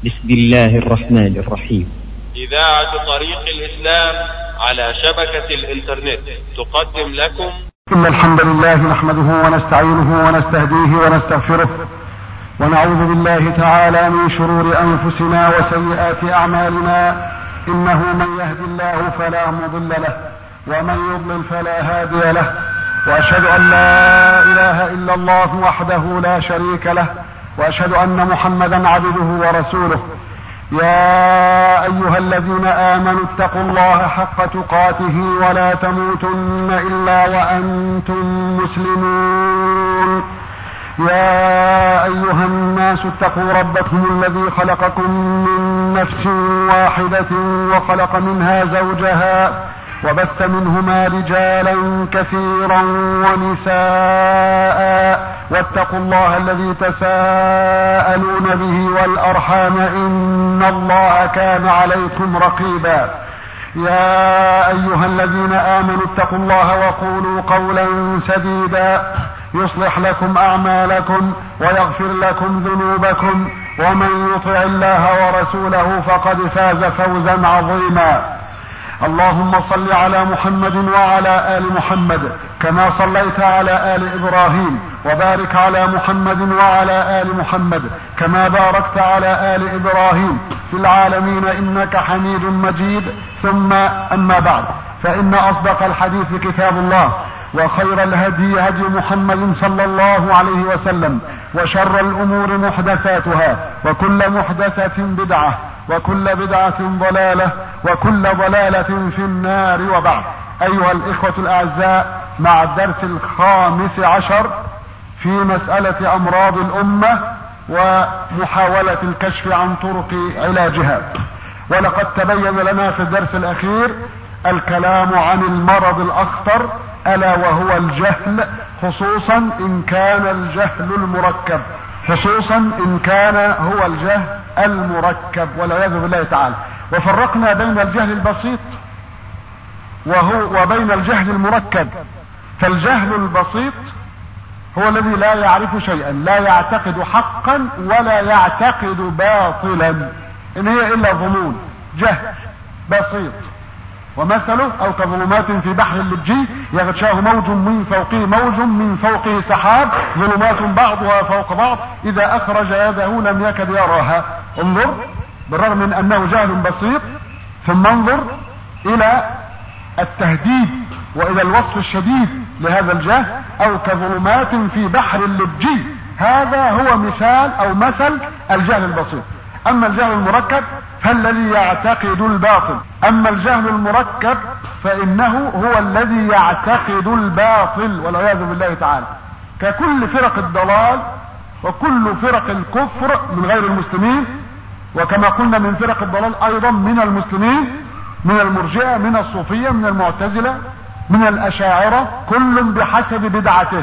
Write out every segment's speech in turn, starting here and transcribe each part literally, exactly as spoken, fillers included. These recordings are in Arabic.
بسم الله الرحمن الرحيم. إذاعة طريق الإسلام على شبكة الإنترنت تقدم لكم إن الحمد لله نحمده ونستعينه ونستهديه ونستغفره ونعوذ بالله تعالى من شرور أنفسنا وسيئات أعمالنا، إنه من يهد الله فلا مضل له ومن يضلل فلا هادي له، وأشهد أن لا إله إلا الله وحده لا شريك له، وأشهد أن محمدا عبده ورسوله. يا أيها الذين آمنوا اتقوا الله حق تقاته ولا تموتن إلا وأنتم مسلمون. يا أيها الناس اتقوا ربكم الذي خلقكم من نفس واحدة وخلق منها زوجها وبث منهما رجالا كثيرا ونساء، واتقوا الله الذي تساءلون به والأرحام إن الله كان عليكم رقيبا. يا أيها الذين آمنوا اتقوا الله وقولوا قولا سديدا يصلح لكم أعمالكم ويغفر لكم ذنوبكم، ومن يطع الله ورسوله فقد فاز فوزا عظيما. اللهم صل على محمد وعلى آل محمد كما صليت على آل إبراهيم، وبارك على محمد وعلى آل محمد كما باركت على آل إبراهيم في العالمين إنك حميد مجيد. ثم أما بعد، فإن أصدق الحديث كتاب الله، وخير الهدي هدي محمد صلى الله عليه وسلم، وشر الأمور محدثاتها، وكل محدثة بدعة، وكل بدعة ضلالة، وكل ضلالة في النار. وبعد، أيها الإخوة الأعزاء، مع الدرس الخامس عشر في مسألة أمراض الأمة ومحاولة الكشف عن طرق علاجها. ولقد تبين لنا في الدرس الأخير الكلام عن المرض الأخطر، ألا وهو الجهل، خصوصا إن كان الجهل المركب، خصوصا إن كان هو الجهل المركب والعياذ بالله تعالى. وفرقنا بين الجهل البسيط وهو وبين الجهل المركب. فالجهل البسيط هو الذي لا يعرف شيئا، لا يعتقد حقا ولا يعتقد باطلا، إن هي إلا ظنون، جهل بسيط. ومثله أو كظلمات في بحر اللجي يغشاه موج من فوقه موج من فوقه سحاب، ظلمات بعضها فوق بعض إذا أخرج يده لم يكد يراها. انظر، بالرغم من أنه جهل بسيط، ثم انظر إلى التهديد وإلى الوصف الشديد لهذا الجهل. أو كظلمات في بحر اللجي، هذا هو مثال أو مثل الجهل البسيط. أما الجهل المركب فالذي يعتقد الباطل. أما الجهل المركب فإنه هو الذي يعتقد الباطل والعياذ بالله تعالى، ككل فرق الضلال وكل فرق الكفر من غير المسلمين، وكما قلنا من فرق الضلال أيضا من المسلمين، من المرجئة، من الصوفية، من المعتزلة، من الأشاعرة، كل بحسب بدعته.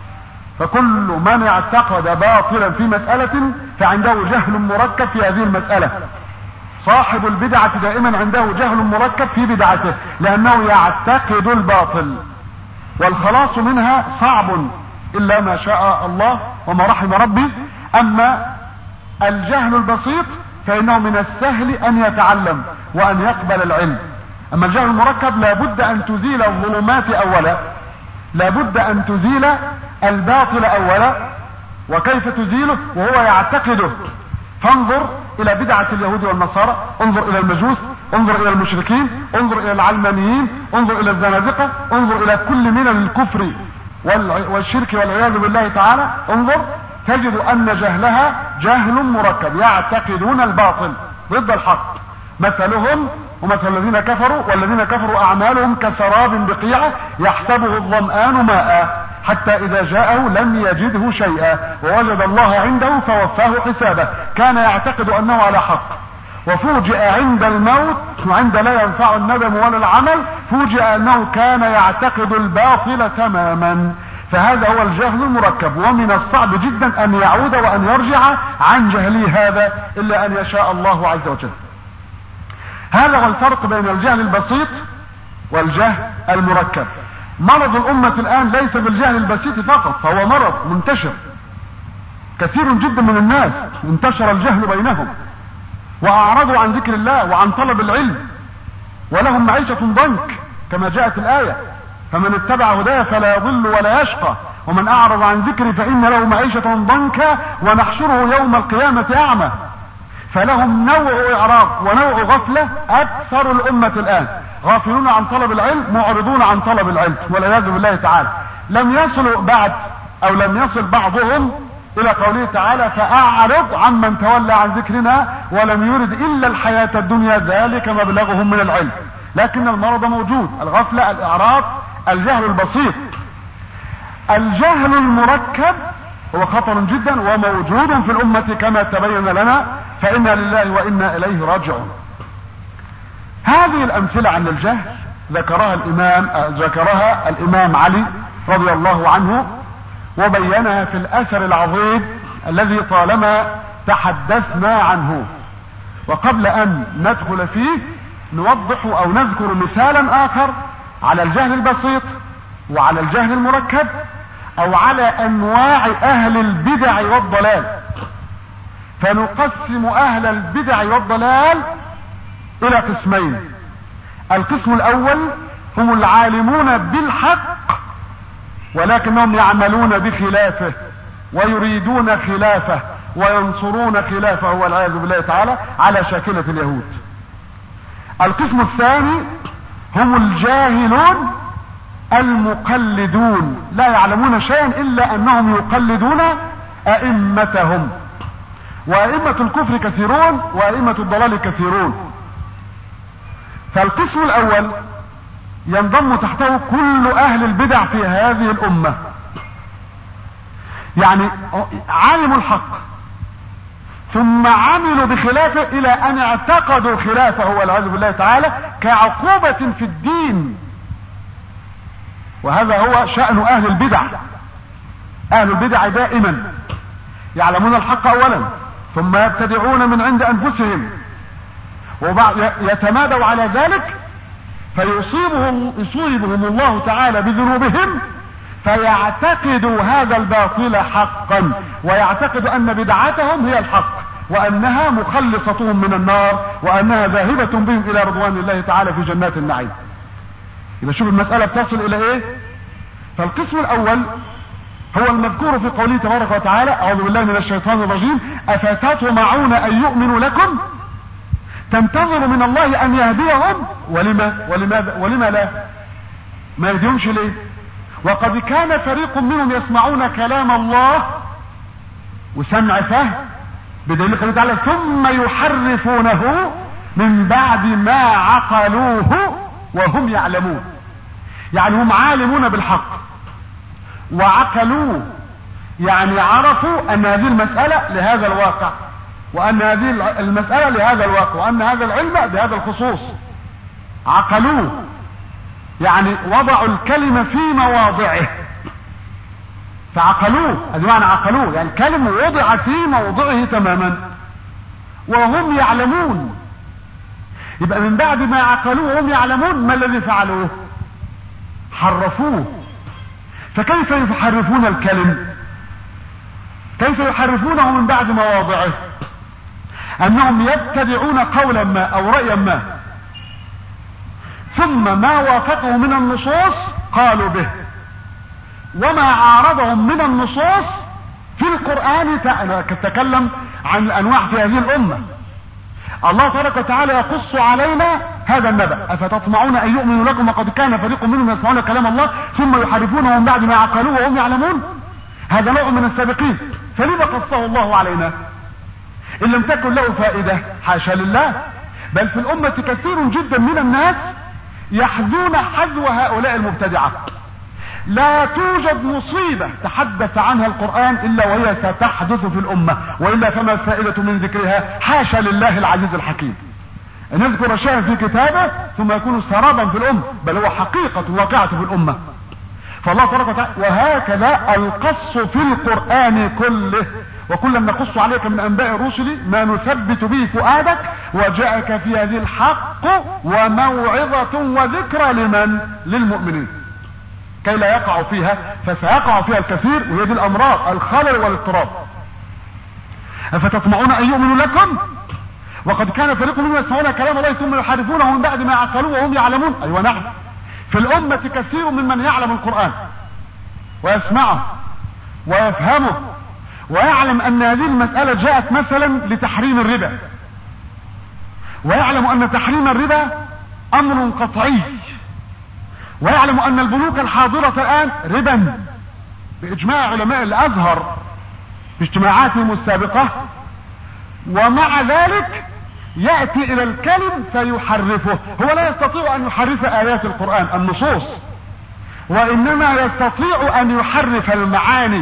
فكل من اعتقد باطلا في مسألة فعنده جهل مركب في هذه المسألة. صاحب البدعة دائما عنده جهل مركب في بدعته، لأنه يعتقد الباطل، والخلاص منها صعب إلا ما شاء الله وما رحم ربي. أما الجهل البسيط فإنه من السهل أن يتعلم وأن يقبل العلم. أما الجهل المركب لابد أن تزيل الظلمات أولا، لابد أن تزيل الباطل أولا. وكيف تزيله وهو يعتقده؟ فانظر إلى بدعة اليهود والنصارى، انظر إلى المجوس، انظر إلى المشركين، انظر إلى العلمانيين، انظر إلى الزنادقة، انظر إلى كل من الكفر والشرك والعياذ بالله تعالى. انظر تجد أن جهلها جهل مركب، يعتقدون الباطل ضد الحق. مثلهم ومثل الذين كفروا، والذين كفروا أعمالهم كسراب بقيعة يحسبه الظمآن ماء حتى إذا جاءه لم يجده شيئا ووجد الله عنده فوفاه حسابه. كان يعتقد أنه على حق، وفوجئ عند الموت وعند لا ينفع الندم ولا العمل، فوجئ أنه كان يعتقد الباطل تماما. فهذا هو الجهل المركب، ومن الصعب جدا أن يعود وأن يرجع عن جهله هذا إلا أن يشاء الله عز وجل. هذا هو الفرق بين الجهل البسيط والجهل المركب. مرض الأمة الآن ليس بالجهل البسيط فقط، فهو مرض منتشر. كثير جدا من الناس انتشر الجهل بينهم، واعرضوا عن ذكر الله وعن طلب العلم، ولهم معيشة ضنك كما جاءت الآية: فمن اتبع هدايا فلا يضل ولا يشقى ومن اعرض عن ذكري فان له معيشة ضنكا ونحشره يوم القيامة اعمى. فلهم نوع اعراض ونوع غفلة اكثر الامة الان، غافلون عن طلب العلم، معرضون عن طلب العلم والعياذ بالله تعالى. لم يصلوا بعد او لم يصل بعضهم الى قوله تعالى: فاعرض عمن تولى عن ذكرنا ولم يرد الا الحياة الدنيا ذلك مبلغهم من العلم. لكن المرض موجود، الغفلة، الاعراض، الجهل البسيط. الجهل المركب هو خطر جدا وموجود في الامة كما تبين لنا، فإنا لله وإنا إليه راجعون. هذه الأمثلة عن الجهل ذكرها الإمام ذكرها الإمام علي رضي الله عنه، وبينها في الأثر العظيم الذي طالما تحدثنا عنه. وقبل أن ندخل فيه نوضح أو نذكر مثالا آخر على الجهل البسيط وعلى الجهل المركب أو على أنواع أهل البدع والضلال. فنقسم اهل البدع والضلال الى قسمين: القسم الاول هم العالمون بالحق ولكنهم يعملون بخلافه ويريدون خلافه وينصرون خلافه والعياذ بالله تعالى على شاكلة اليهود. القسم الثاني هم الجاهلون المقلدون، لا يعلمون شيئا الا انهم يقلدون ائمتهم، وائمة الكفر كثيرون وائمة الضلال كثيرون. فالقسم الاول ينضم تحته كل اهل البدع في هذه الامة، يعني عالموا الحق ثم عملوا بخلافه الى ان اعتقدوا خلافه والعياذ بالله تعالى كعقوبة في الدين. وهذا هو شأن اهل البدع. اهل البدع دائما يعلمون الحق اولا ثم يبتدعون من عند انفسهم وبعد يتمادوا على ذلك فيصيبهم يصيبهم الله تعالى بذنوبهم فيعتقدوا هذا الباطل حقا، ويعتقد ان بدعتهم هي الحق وانها مخلصتهم من النار وانها ذاهبة بهم الى رضوان الله تعالى في جنات النعيم. يبقى شوف المسألة بتصل الى ايه. فالقسم الاول هو المذكور في قوله تبارك وتعالى: اعوذ بالله من الشيطان الرجيم: افتطمعون ان يؤمنوا لكم، تنتظر من الله ان يهديهم، ولما ولماذا ولما لا ما يهديهمش ليه؟ وقد كان فريق منهم يسمعون كلام الله وسمع فهم بدليل قوله تعالى: ثم يحرفونه من بعد ما عقلوه وهم يعلمون. يعني هم عالمون بالحق وعقلوه، يعني عرفوا ان هذه المسألة لهذا الواقع وان هذه المسألة لهذا الواقع وان هذا العلم بهذا الخصوص. عقلوه يعني وضعوا الكلمة في مواضعه فعقلوه، هذا معنى عقلوه، يعني الكلمة وضع في موضعه تماما وهم يعلمون. يبقى من بعد ما عقلوه وهم يعلمون ما الذي فعلوه؟ حرفوه. فكيف يحرفون الكلم؟ كيف يحرفونه من بعد مواضعه؟ انهم يبتدعون قولا ما او رأيا ما ثم ما وافقه من النصوص قالوا به، وما عارضهم من النصوص في القرآن تتكلم عن الانواع في هذه الامة. الله تبارك وتعالى يقص علينا هذا النبأ: افتطمعون ان يؤمنوا لكم وقد كان فريق منهم يسمعون كلام الله ثم يحرفونه من بعد ما عقلوه وهم يعلمون. هذا نوع من السابقين، فلما قصه الله علينا ان لم تكن له فائدة؟ حاشا لله، بل في الامة كثير جدا من الناس يحذون حذو هؤلاء المبتدعة. لا توجد مصيبة تحدث عنها القرآن الا وهي ستحدث في الامة، والا فما الفائدة من ذكرها؟ حاشا لله العزيز الحكيم ان يذكر شيئا في كتابه ثم يكون سرابا في الامة، بل هو حقيقة واقعة في الامة. فالله تبارك وتعالى وهكذا القص في القرآن كله، وكلا نقص عليك من انباء الرسل ما نثبت به فؤادك وجاءك في هذه الحق وموعظة وذكرى لمن؟ للمؤمنين، كي لا يقع فيها، فسيقع فيها الكثير، وهي دي الامراض، الخلل والاضطراب. افتطمعون ان يؤمنوا لكم وقد كان فريق منهم يسمعون كلام الله ثم يحرفونه من بعد ما عقلوه وهم يعلمون. ايوه نعم، في الامة كثير ممن يعلم القرآن ويسمعه ويفهمه ويعلم ان هذه المسألة جاءت مثلا لتحريم الربا، ويعلم ان تحريم الربا امر قطعي، ويعلم ان البنوك الحاضرة الان ربا باجماع علماء الازهر في اجتماعاتهم السابقة، ومع ذلك يأتي الى الكلم فيحرفه. هو لا يستطيع ان يحرف ايات القرآن النصوص، وانما يستطيع ان يحرف المعاني.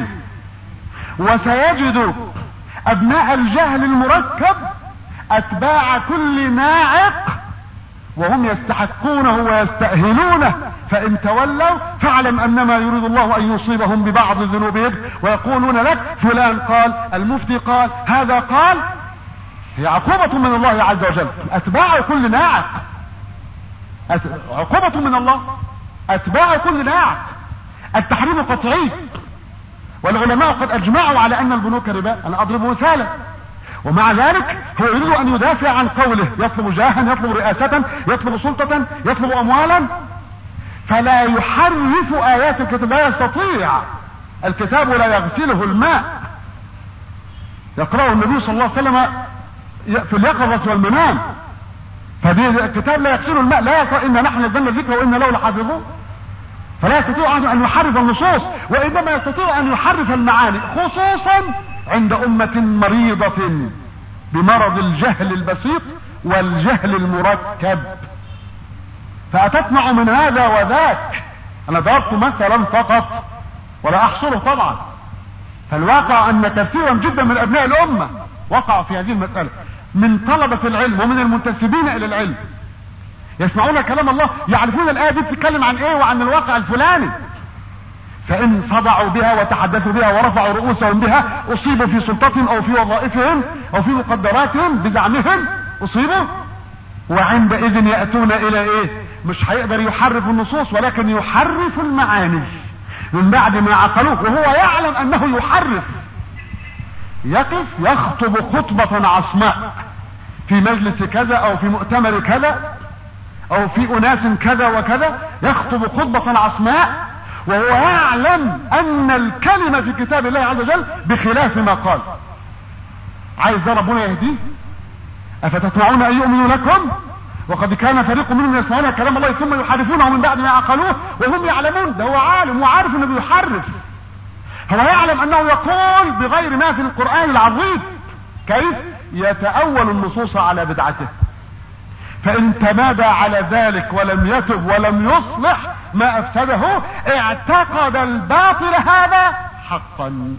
وسيجد ابناء الجهل المركب اتباع كل ناعق وهم يستحقونه ويستأهلونه، فان تولوا فاعلم انما يريد الله ان يصيبهم ببعض ذنوبهم، ويقولون لك فلان قال، المفتي قال، هذا قال. هي عقوبة من الله عز وجل. اتباع كل ناعق أت... عقوبة من الله، اتباع كل ناعق. التحريم قطعي، والعلماء قد اجمعوا على ان البنوك ربا. انا اضرب مثالا، ومع ذلك هو يريد ان يدافع عن قوله، يطلب جاها، يطلب رئاسة، يطلب سلطة، يطلب اموالا، فلا يحرف ايات الكتاب. لا يستطيع، الكتاب لا يغسله الماء، يقرأه النبي صلى الله عليه وسلم في اليقظة والمنام، فدي الكتاب لا يغسله الماء. لا يستطيع، إن نحن نزلنا الذكر وإن له لحافظون. فلا يستطيع ان يحرف النصوص، وانما يستطيع ان يحرف المعاني، خصوصا عند امة مريضة بمرض الجهل البسيط والجهل المركب، فأتطمع من هذا وذاك. انا ضربت مثلا فقط ولا احصره طبعا، فالواقع ان كثيرا جدا من ابناء الامة وقعوا في هذه المسألة، من طلبة العلم ومن المنتسبين الى العلم، يسمعون كلام الله، يعرفون الآية دي بتتكلم عن ايه وعن الواقع الفلاني، فإن صدعوا بها وتحدثوا بها ورفعوا رؤوسهم بها أصيبوا في سلطتهم أو في وظائفهم أو في مقدراتهم بزعمهم، أصيبوا. وعندئذ يأتون إلى إيه؟ مش هيقدر يحرف النصوص، ولكن يحرف المعاني من بعد ما عقلوه، وهو يعلم أنه يحرف. يقف يخطب خطبة عصماء في مجلس كذا أو في مؤتمر كذا او في اناس كذا وكذا، يخطب خطبة عصماء وهو يعلم ان الكلمة في كتاب الله عز وجل بخلاف ما قال. عايز ده ربنا يهديه؟ افتطمعون ان يؤمنوا لكم وقد كان فريق منهم يسمعون كلام الله ثم يحرفونه من بعد ما عقلوه وهم يعلمون. ده هو عالم وعارف انه بيحرف، هو يعلم انه يقول بغير ما في القرآن العظيم. كيف يتأول النصوص على بدعته؟ فإن تمادى على ذلك ولم يتب ولم يصلح ما أفسده، اعتقد الباطل هذا حقا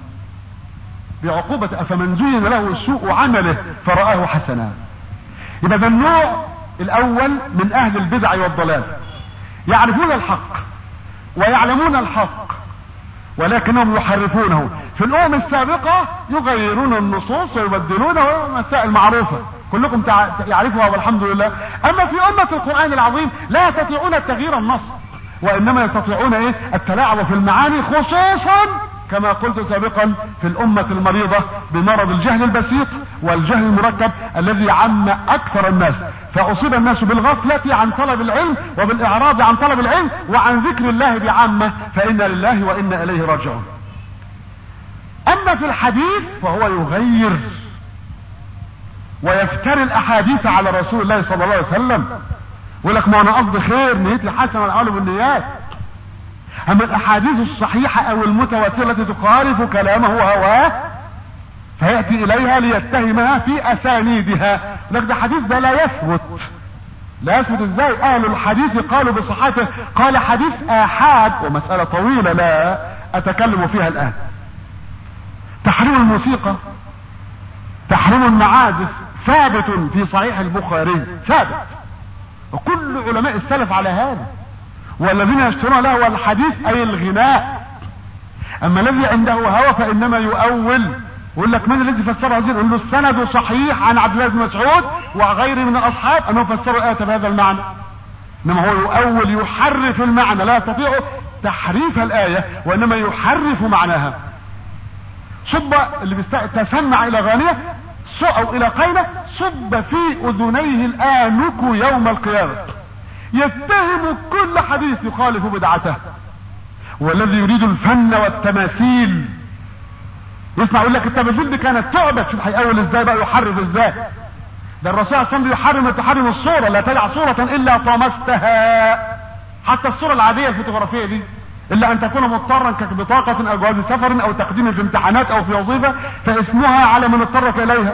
بعقوبة أفمن زين له سوء عمله فرآه حسنا. يبقى ده النوع الأول من أهل البدع والضلال، يعرفون الحق ويعلمون الحق ولكنهم يحرفونه. في الأمم السابقة يغيرون النصوص ويبدلونه، مسائل معروفة كلكم يعرفها والحمد لله. اما في امة القرآن العظيم لا يستطيعون التغيير النص، وانما يستطيعون ايه؟ التلاعب في المعاني، خصوصا كما قلت سابقا في الامة المريضة بمرض الجهل البسيط والجهل المركب الذي عم اكثر الناس، فاصيب الناس بالغفلة عن طلب العلم وبالاعراض عن طلب العلم وعن ذكر الله بعامة، فإنا لله وإنا اليه راجعون. اما في الحديث فهو يغير ويفتري الاحاديث على رسول الله صلى الله عليه وسلم، ويقول لك ما انا قصدي خير، نيتي حسنه والاعمال بالنيات. اما الاحاديث الصحيحه او المتواتره التي تخالف كلامه وهواه فياتي اليها ليتهمها في اسانيدها، لك ده حديث ده لا يثبت. لا يثبت ازاي؟ اهل الحديث قالوا بصحته، قال حديث احاد، ومساله طويله لا اتكلم فيها الان. تحريم الموسيقى، تحريم المعازف ثابت في صحيح البخاري، ثابت، وكل علماء السلف على هذا. والذين يشترون له الحديث اي الغناء. اما الذي عنده هوى فانما يؤول، يقول لك من الذي فسر هذه؟ يقول له السند صحيح عن عبد الله بن مسعود وغيره من الاصحاب انهم فسروا الايه بهذا المعنى، انما هو يؤول يحرف المعنى، لا يستطيع تحريف الايه وانما يحرف معناها. صب اللي تسمع الى غانية او الى قينة، صب في اذنيه الانك يوم القيامة، يتهم كل حديث يخالف بدعته. والذي يريد الفن والتماثيل يسمع يقول لك التماثيل دي كانت تعبد، شوف هيقول ازاي بقى، يحرف ازاي. ده الرسول صلى الله عليه وسلم يحرم تحرم الصورة، لا تدع صورة الا طمستها، حتى الصورة العادية الفوتوغرافية دي، الا ان تكون مضطرا كبطاقة او جواز سفر او تقديم في امتحانات او في وظيفة فاسمها على من اضطرك اليها.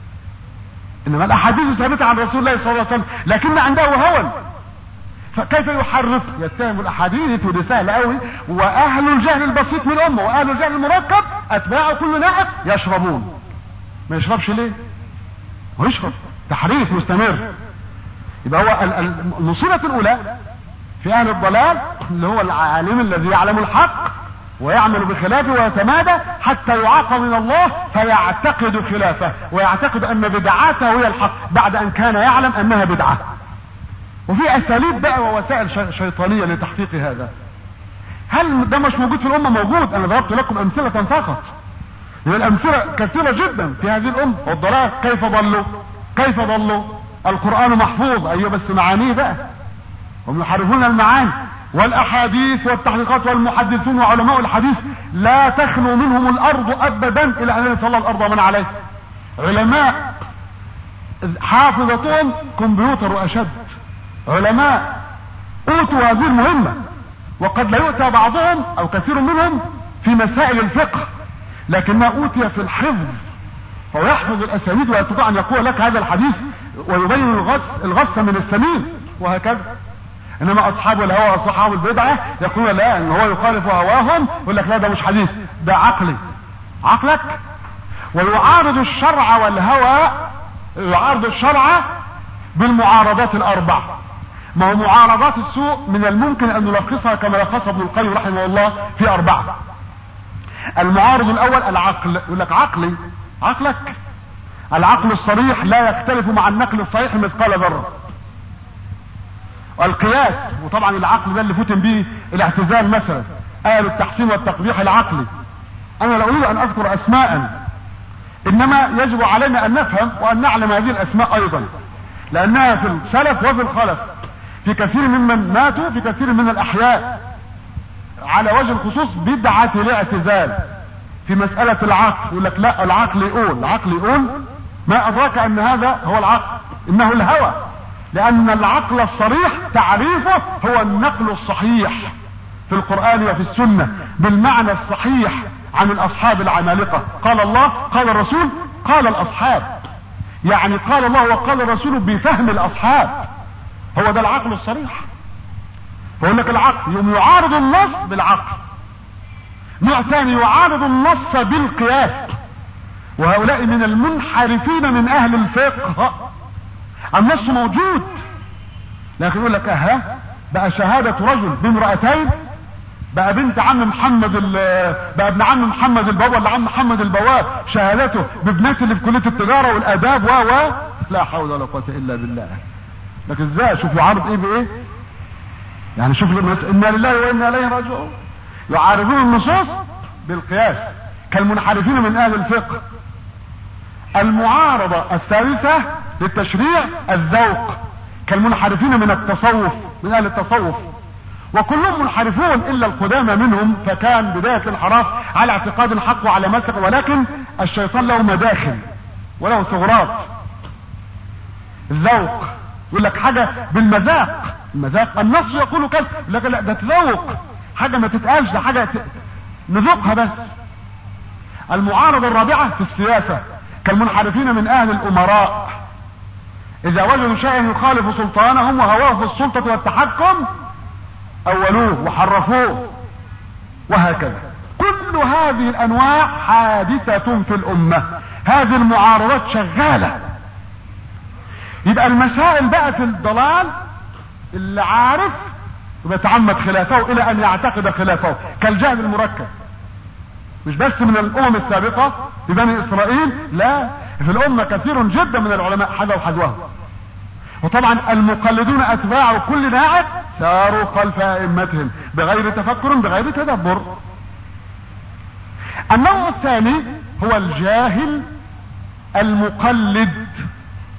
انما الاحاديث ثابتة عن رسول الله صلى الله عليه وسلم، لكن عنده هوى، فكيف يحرف؟ يتهم الاحاديث، ودي سهل قوي. واهل الجهل البسيط من الامه واهل الجهل المركب اتباع كل ناحية يشربون. ما يشربش ليه؟ ويشرب، تحريف مستمر. يبقى هو المصيبة الاولى في اهل الضلال اللي هو العالم الذي يعلم الحق ويعمل بخلافه ويتمادى حتى يعاقب من الله فيعتقد خلافه ويعتقد ان بدعاته هي الحق بعد ان كان يعلم انها بدعة. وفي اساليب بقى ووسائل شيطانية لتحقيق هذا. هل ده مش موجود في الامة؟ موجود. انا ضربت لكم امثلة فقط، الامثلة كثيرة جدا في هذه الامة. والضلال كيف ضلوا؟ كيف ضلوا؟ القرآن محفوظ، ايوه بس معانيه بقى، هم يحرفون المعاني. والاحاديث والتحقيقات والمحدثون وعلماء الحديث لا تخلو منهم الارض ابدا الى ان يصلى الارض ومن عليه. علماء حافظتهم كمبيوتر واشد، علماء اوتوا هذه المهمة، وقد لا يؤتى بعضهم او كثير منهم في مسائل الفقه، لكن ما اوتي في الحفظ، فهو يحفظ الاسانيد ويستطيع ان يقول لك هذا الحديث ويبين الغث الغث من السمين وهكذا. انما اصحاب الهوى واصحاب البدعة يقولون لا، ان هو يخالف هواهم، يقول لك لا ده مش حديث، ده عقلي. عقلك؟ ويعارض الشرع والهوى، يعارض الشرع بالمعارضات الاربع. ما هو معارضات السوء من الممكن ان نلخصها كما لخصها ابن القيم رحمه الله في اربعة. المعارض الاول العقل، يقول لك عقلي. عقلك؟ العقل الصريح لا يختلف مع النقل الصحيح مثقال ذرة. القياس، وطبعا العقل ده اللي فتن به الاعتزال مثلا، اهل التحسين والتقبيح العقلي. انا لا اريد ان اذكر اسماء، انما يجب علينا ان نفهم وان نعلم هذه الاسماء ايضا، لانها في السلف وفي الخلف، في كثير ممن ماتوا، في كثير من الاحياء، على وجه الخصوص بدعة الاعتزال في مسألة العقل. يقول لك لا، العقل يقول، العقل يقول، ما ادراك ان هذا هو العقل؟ انه الهوى، لان العقل الصريح تعريفه هو النقل الصحيح في القرآن وفي السنة بالمعنى الصحيح عن الاصحاب العمالقة. قال الله، قال الرسول، قال الاصحاب، يعني قال الله وقال الرسول بفهم الاصحاب، هو ده العقل الصريح. فقول لك العقل يوم يعارض النص بالعقل. نوع ثاني يعارض النص بالقياس، وهؤلاء من المنحرفين من اهل الفقه. النص موجود، لكن يقول لك اها بقى شهادة رجل بامرأتين، بقى بنت عم محمد بقى ابن عم محمد البواب ولا عم محمد البواب شهادته بابنته اللي في كلية التجارة والاداب و و لا حول ولا قوة الا بالله. لكن ازاي؟ شوف يعارض ايه بايه؟ يعني شوف انا لله وانا اليه راجعون. يعارضون النصوص بالقياس كالمنحرفين من اهل الفقه. المعارضة الثالثة للتشريع الذوق، كالمنحرفين من التصوف، من اهل التصوف، وكلهم منحرفون الا القدامى منهم، فكان بداية الانحراف على اعتقاد حق وعلى مسك، ولكن الشيطان له مداخل وله ثغرات. الذوق يقول لك حاجة بالمذاق، المذاق النص يقول كذا، لكن لا ده تذوق، حاجة ما تتقالش، ده حاجة نذوقها بس. المعارضة الرابعة في السياسة، كالمنحرفين من اهل الامراء، اذا وجدوا شيئا يخالف سلطانهم وهواه في السلطة والتحكم اولوه وحرفوه وهكذا. كل هذه الانواع حادثة في الامة، هذه المعارضات شغالة. يبقى المسائل بقى في الضلال اللي عارف يتعمد خلافه الى ان يعتقد خلافه، كالجهل المركب، مش بس من الامم السابقة في بني اسرائيل، لا، في الامة كثير جدا من العلماء حذوا حذوه. وطبعا المقلدون اتباع كل ناعق ساروا خلف ائمتهم بغير تفكر بغير تدبر. النوع الثاني هو الجاهل المقلد،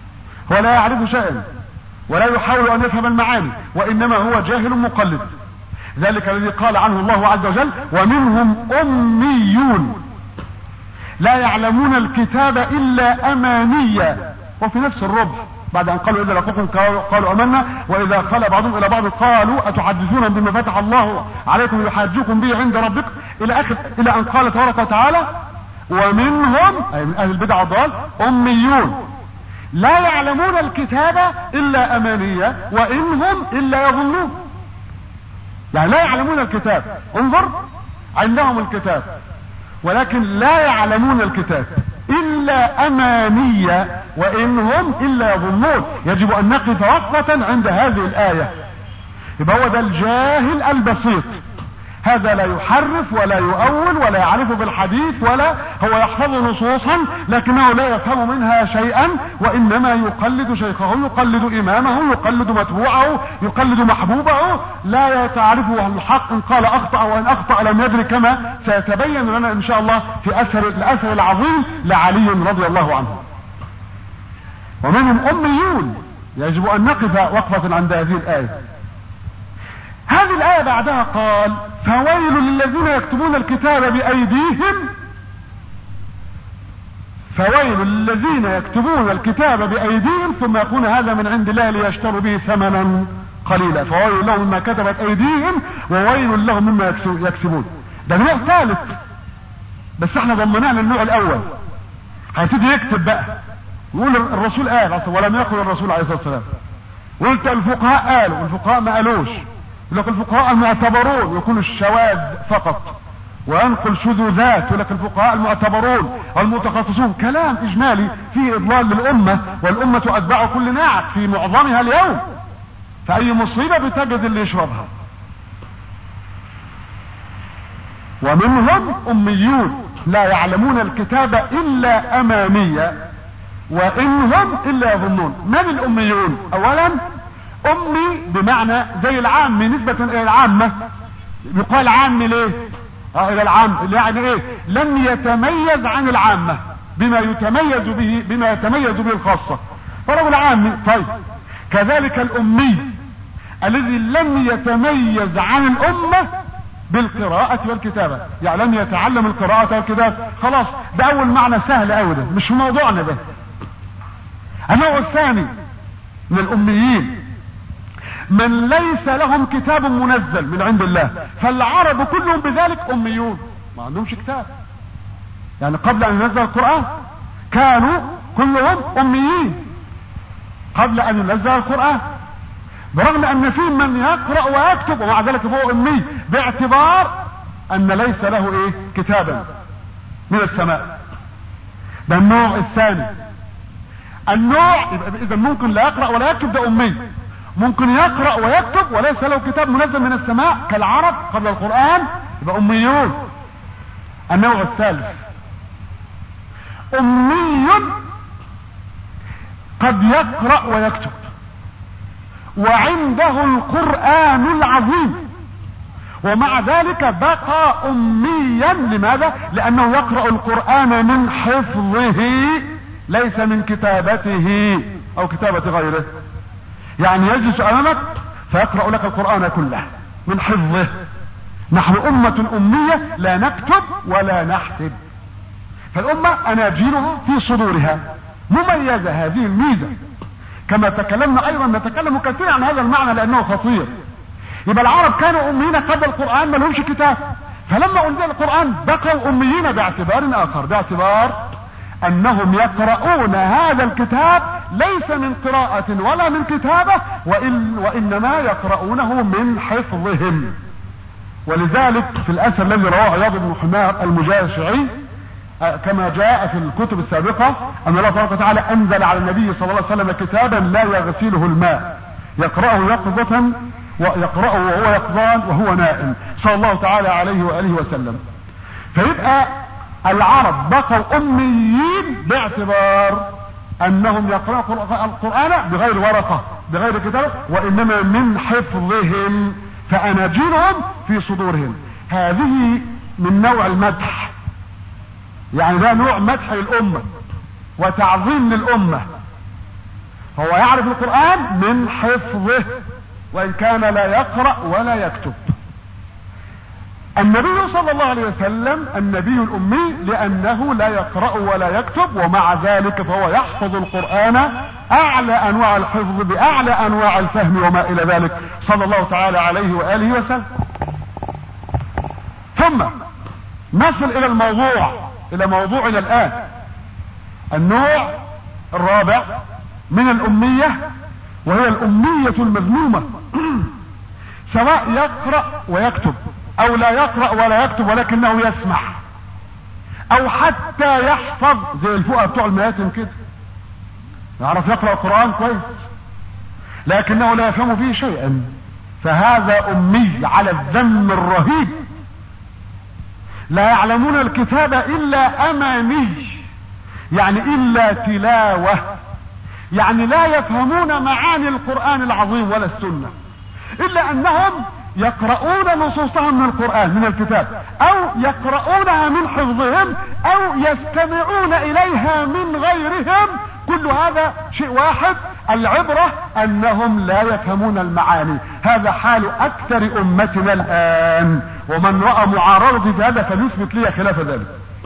هو لا يعرف شيئا ولا يحاول ان يفهم المعاني، وانما هو جاهل مقلد. ذلك الذي قال عنه الله عز وجل: ومنهم اميون لا يعلمون الكتاب الا امانيا. وفي نفس الربع بعد ان قالوا اذا لقوكم قالوا امنا واذا خلى بعضهم الى بعض قالوا اتحدثون بما فتح الله عليكم يحاجوكم به عند ربكم الى اخر، الى ان قال تبارك وتعالى: ومنهم اي من اهل البدع والضلال اميون لا يعلمون الكتاب الا امانيا وان هم الا يظنون. يعني لا يعلمون الكتاب، انظر، عندهم الكتاب ولكن لا يعلمون الكتاب الا امانية وان هم الا يظنون. يجب ان نقف وقفة عند هذه الاية. يبقى هو ده الجاهل البسيط، هذا لا يحرف ولا يؤول ولا يعرف بالحديث، ولا هو يحفظ نصوصا لكنه لا يفهم منها شيئا، وانما يقلد شيخه، يقلد امامه، يقلد متبوعه، يقلد محبوبه، لا تعرفه الحق ان قال اخطأ وان اخطأ لم يدري، كما سيتبين لنا ان شاء الله في اثر الاثر العظيم لعلي رضي الله عنه. ومنهم اميون، يجب ان نقف وقفة عند هذه الايه. هذه الآية بعدها قال: فويل للذين يكتبون الكتاب بأيديهم فويل للذين يكتبون الكتاب بأيديهم ثم يكون هذا من عند الله ليشتروا به ثمنا قليلا. فويل لهم مما كتبت أيديهم وويل لهم مما يكسبون. ده نوع ثالث بس احنا ضمناه للنوع الأول. هيبتدي يكتب بقى يقول الرسول قال ولم يقل الرسول عليه الصلاة والسلام، قلت الفقهاء قالوا والفقهاء ما قالوش، لكن الفقهاء المعتبرون يكون الشواذ فقط، وينقل شذوذات، ولكن الفقهاء المعتبرون المتخصصون. كلام اجمالي فيه اضلال للامة، والامة اتباع كل ناعق في معظمها اليوم، فاي مصيبة بتجد اللي يشربها. ومنهم اميون لا يعلمون الكتاب الا امانية وان هم الا يظنون. من الاميون؟ اولا امي بمعنى زي العام نسبة الى العامة. يقال عام ليه؟ اه الى العام، يعني ايه؟ لم يتميز عن العامة بما يتميز به بما يتميز به الخاصة، فرجل عامي. طيب كذلك الامي الذي لم يتميز عن الامة بالقراءة والكتابة، يعني لم يتعلم القراءة والكتابة. خلاص ده اول معنى سهل اوي، ده مش في موضوعنا ده. النوع الثاني من الاميين من ليس لهم كتاب منزل من عند الله، فالعرب كلهم بذلك اميون، ما عندهمش كتاب. يعني قبل ان ينزل القرآن كانوا كلهم اميين قبل ان ينزل القرآن، برغم ان فيهم من يقرأ ويكتب ومع ذلك هو امي، باعتبار ان ليس له ايه؟ كتابا من السماء. ده النوع الثاني. النوع اذا ممكن لا يقرأ ولا يكتب، ده امي. ممكن يقرأ ويكتب وليس له كتاب منزل من السماء كالعرب قبل القرآن، يبقى اميون. النوع الثالث امي قد يقرأ ويكتب وعنده القرآن العظيم، ومع ذلك بقى اميا. لماذا؟ لانه يقرأ القرآن من حفظه ليس من كتابته او كتابة غيره. يعني يجلس امامك فيقرأ لك القرآن كله من حفظه. نحن امة امية لا نكتب ولا نحسب، فالامة اناجيلها في صدورها مميزة. هذه الميزة كما تكلمنا ايضا، نتكلم كثيرا عن هذا المعنى لانه خطير. يبقى العرب كانوا اميين قبل القرآن، ما لهمش كتاب، فلما انزل القرآن بقوا اميين باعتبار اخر، باعتبار انهم يقرؤون هذا الكتاب ليس من قراءة ولا من كتابة، وإن وانما يقرؤونه من حفظهم. ولذلك في الاثر الذي رواه عياض بن حمار المجاشعي كما جاء في الكتب السابقة ان الله تبارك وتعالى انزل على النبي صلى الله عليه وسلم كتابا لا يغسله الماء، يقرأه يقظة ويقرأه وهو يقظان وهو نائم، صلى الله تعالى عليه وآله وسلم. فيبقى العرب بقوا اميين باعتبار انهم يقرأوا القرآن بغير ورقة بغير كتاب، وانما من حفظهم، فاناجيلهم في صدورهم. هذه من نوع المدح، يعني ده نوع مدح للامة وتعظيم للامة. هو يعرف القرآن من حفظه وإن كان لا يقرأ ولا يكتب. النبي صلى الله عليه وسلم النبي الأمي لأنه لا يقرأ ولا يكتب، ومع ذلك فهو يحفظ القرآن أعلى أنواع الحفظ بأعلى أنواع الفهم وما إلى ذلك صلى الله تعالى عليه وآله وسلم. ثم نصل إلى الموضوع إلى موضوعنا الآن، النوع الرابع من الأمية، وهي الأمية المذمومة. سواء يقرأ ويكتب او لا يقرأ ولا يكتب ولكنه يسمع، او حتى يحفظ زي الفقهاء بتوع المياتم كده، يعرف يقرأ القرآن كويس لكنه لا يفهم فيه شيئا، فهذا أمي على الذم الرهيب. لا يعلمون الكتاب الا اماني، يعني الا تلاوة، يعني لا يفهمون معاني القرآن العظيم ولا السنة، الا انهم يقرؤون نصوصهم من القرآن من الكتاب، او يقرؤونها من حفظهم، او يستمعون اليها من غيرهم. كل هذا شيء واحد، العبرة انهم لا يفهمون المعاني. هذا حال اكثر امتنا الان، ومن رأى معارضة في هذا فليثبت لي خلاف ذلك.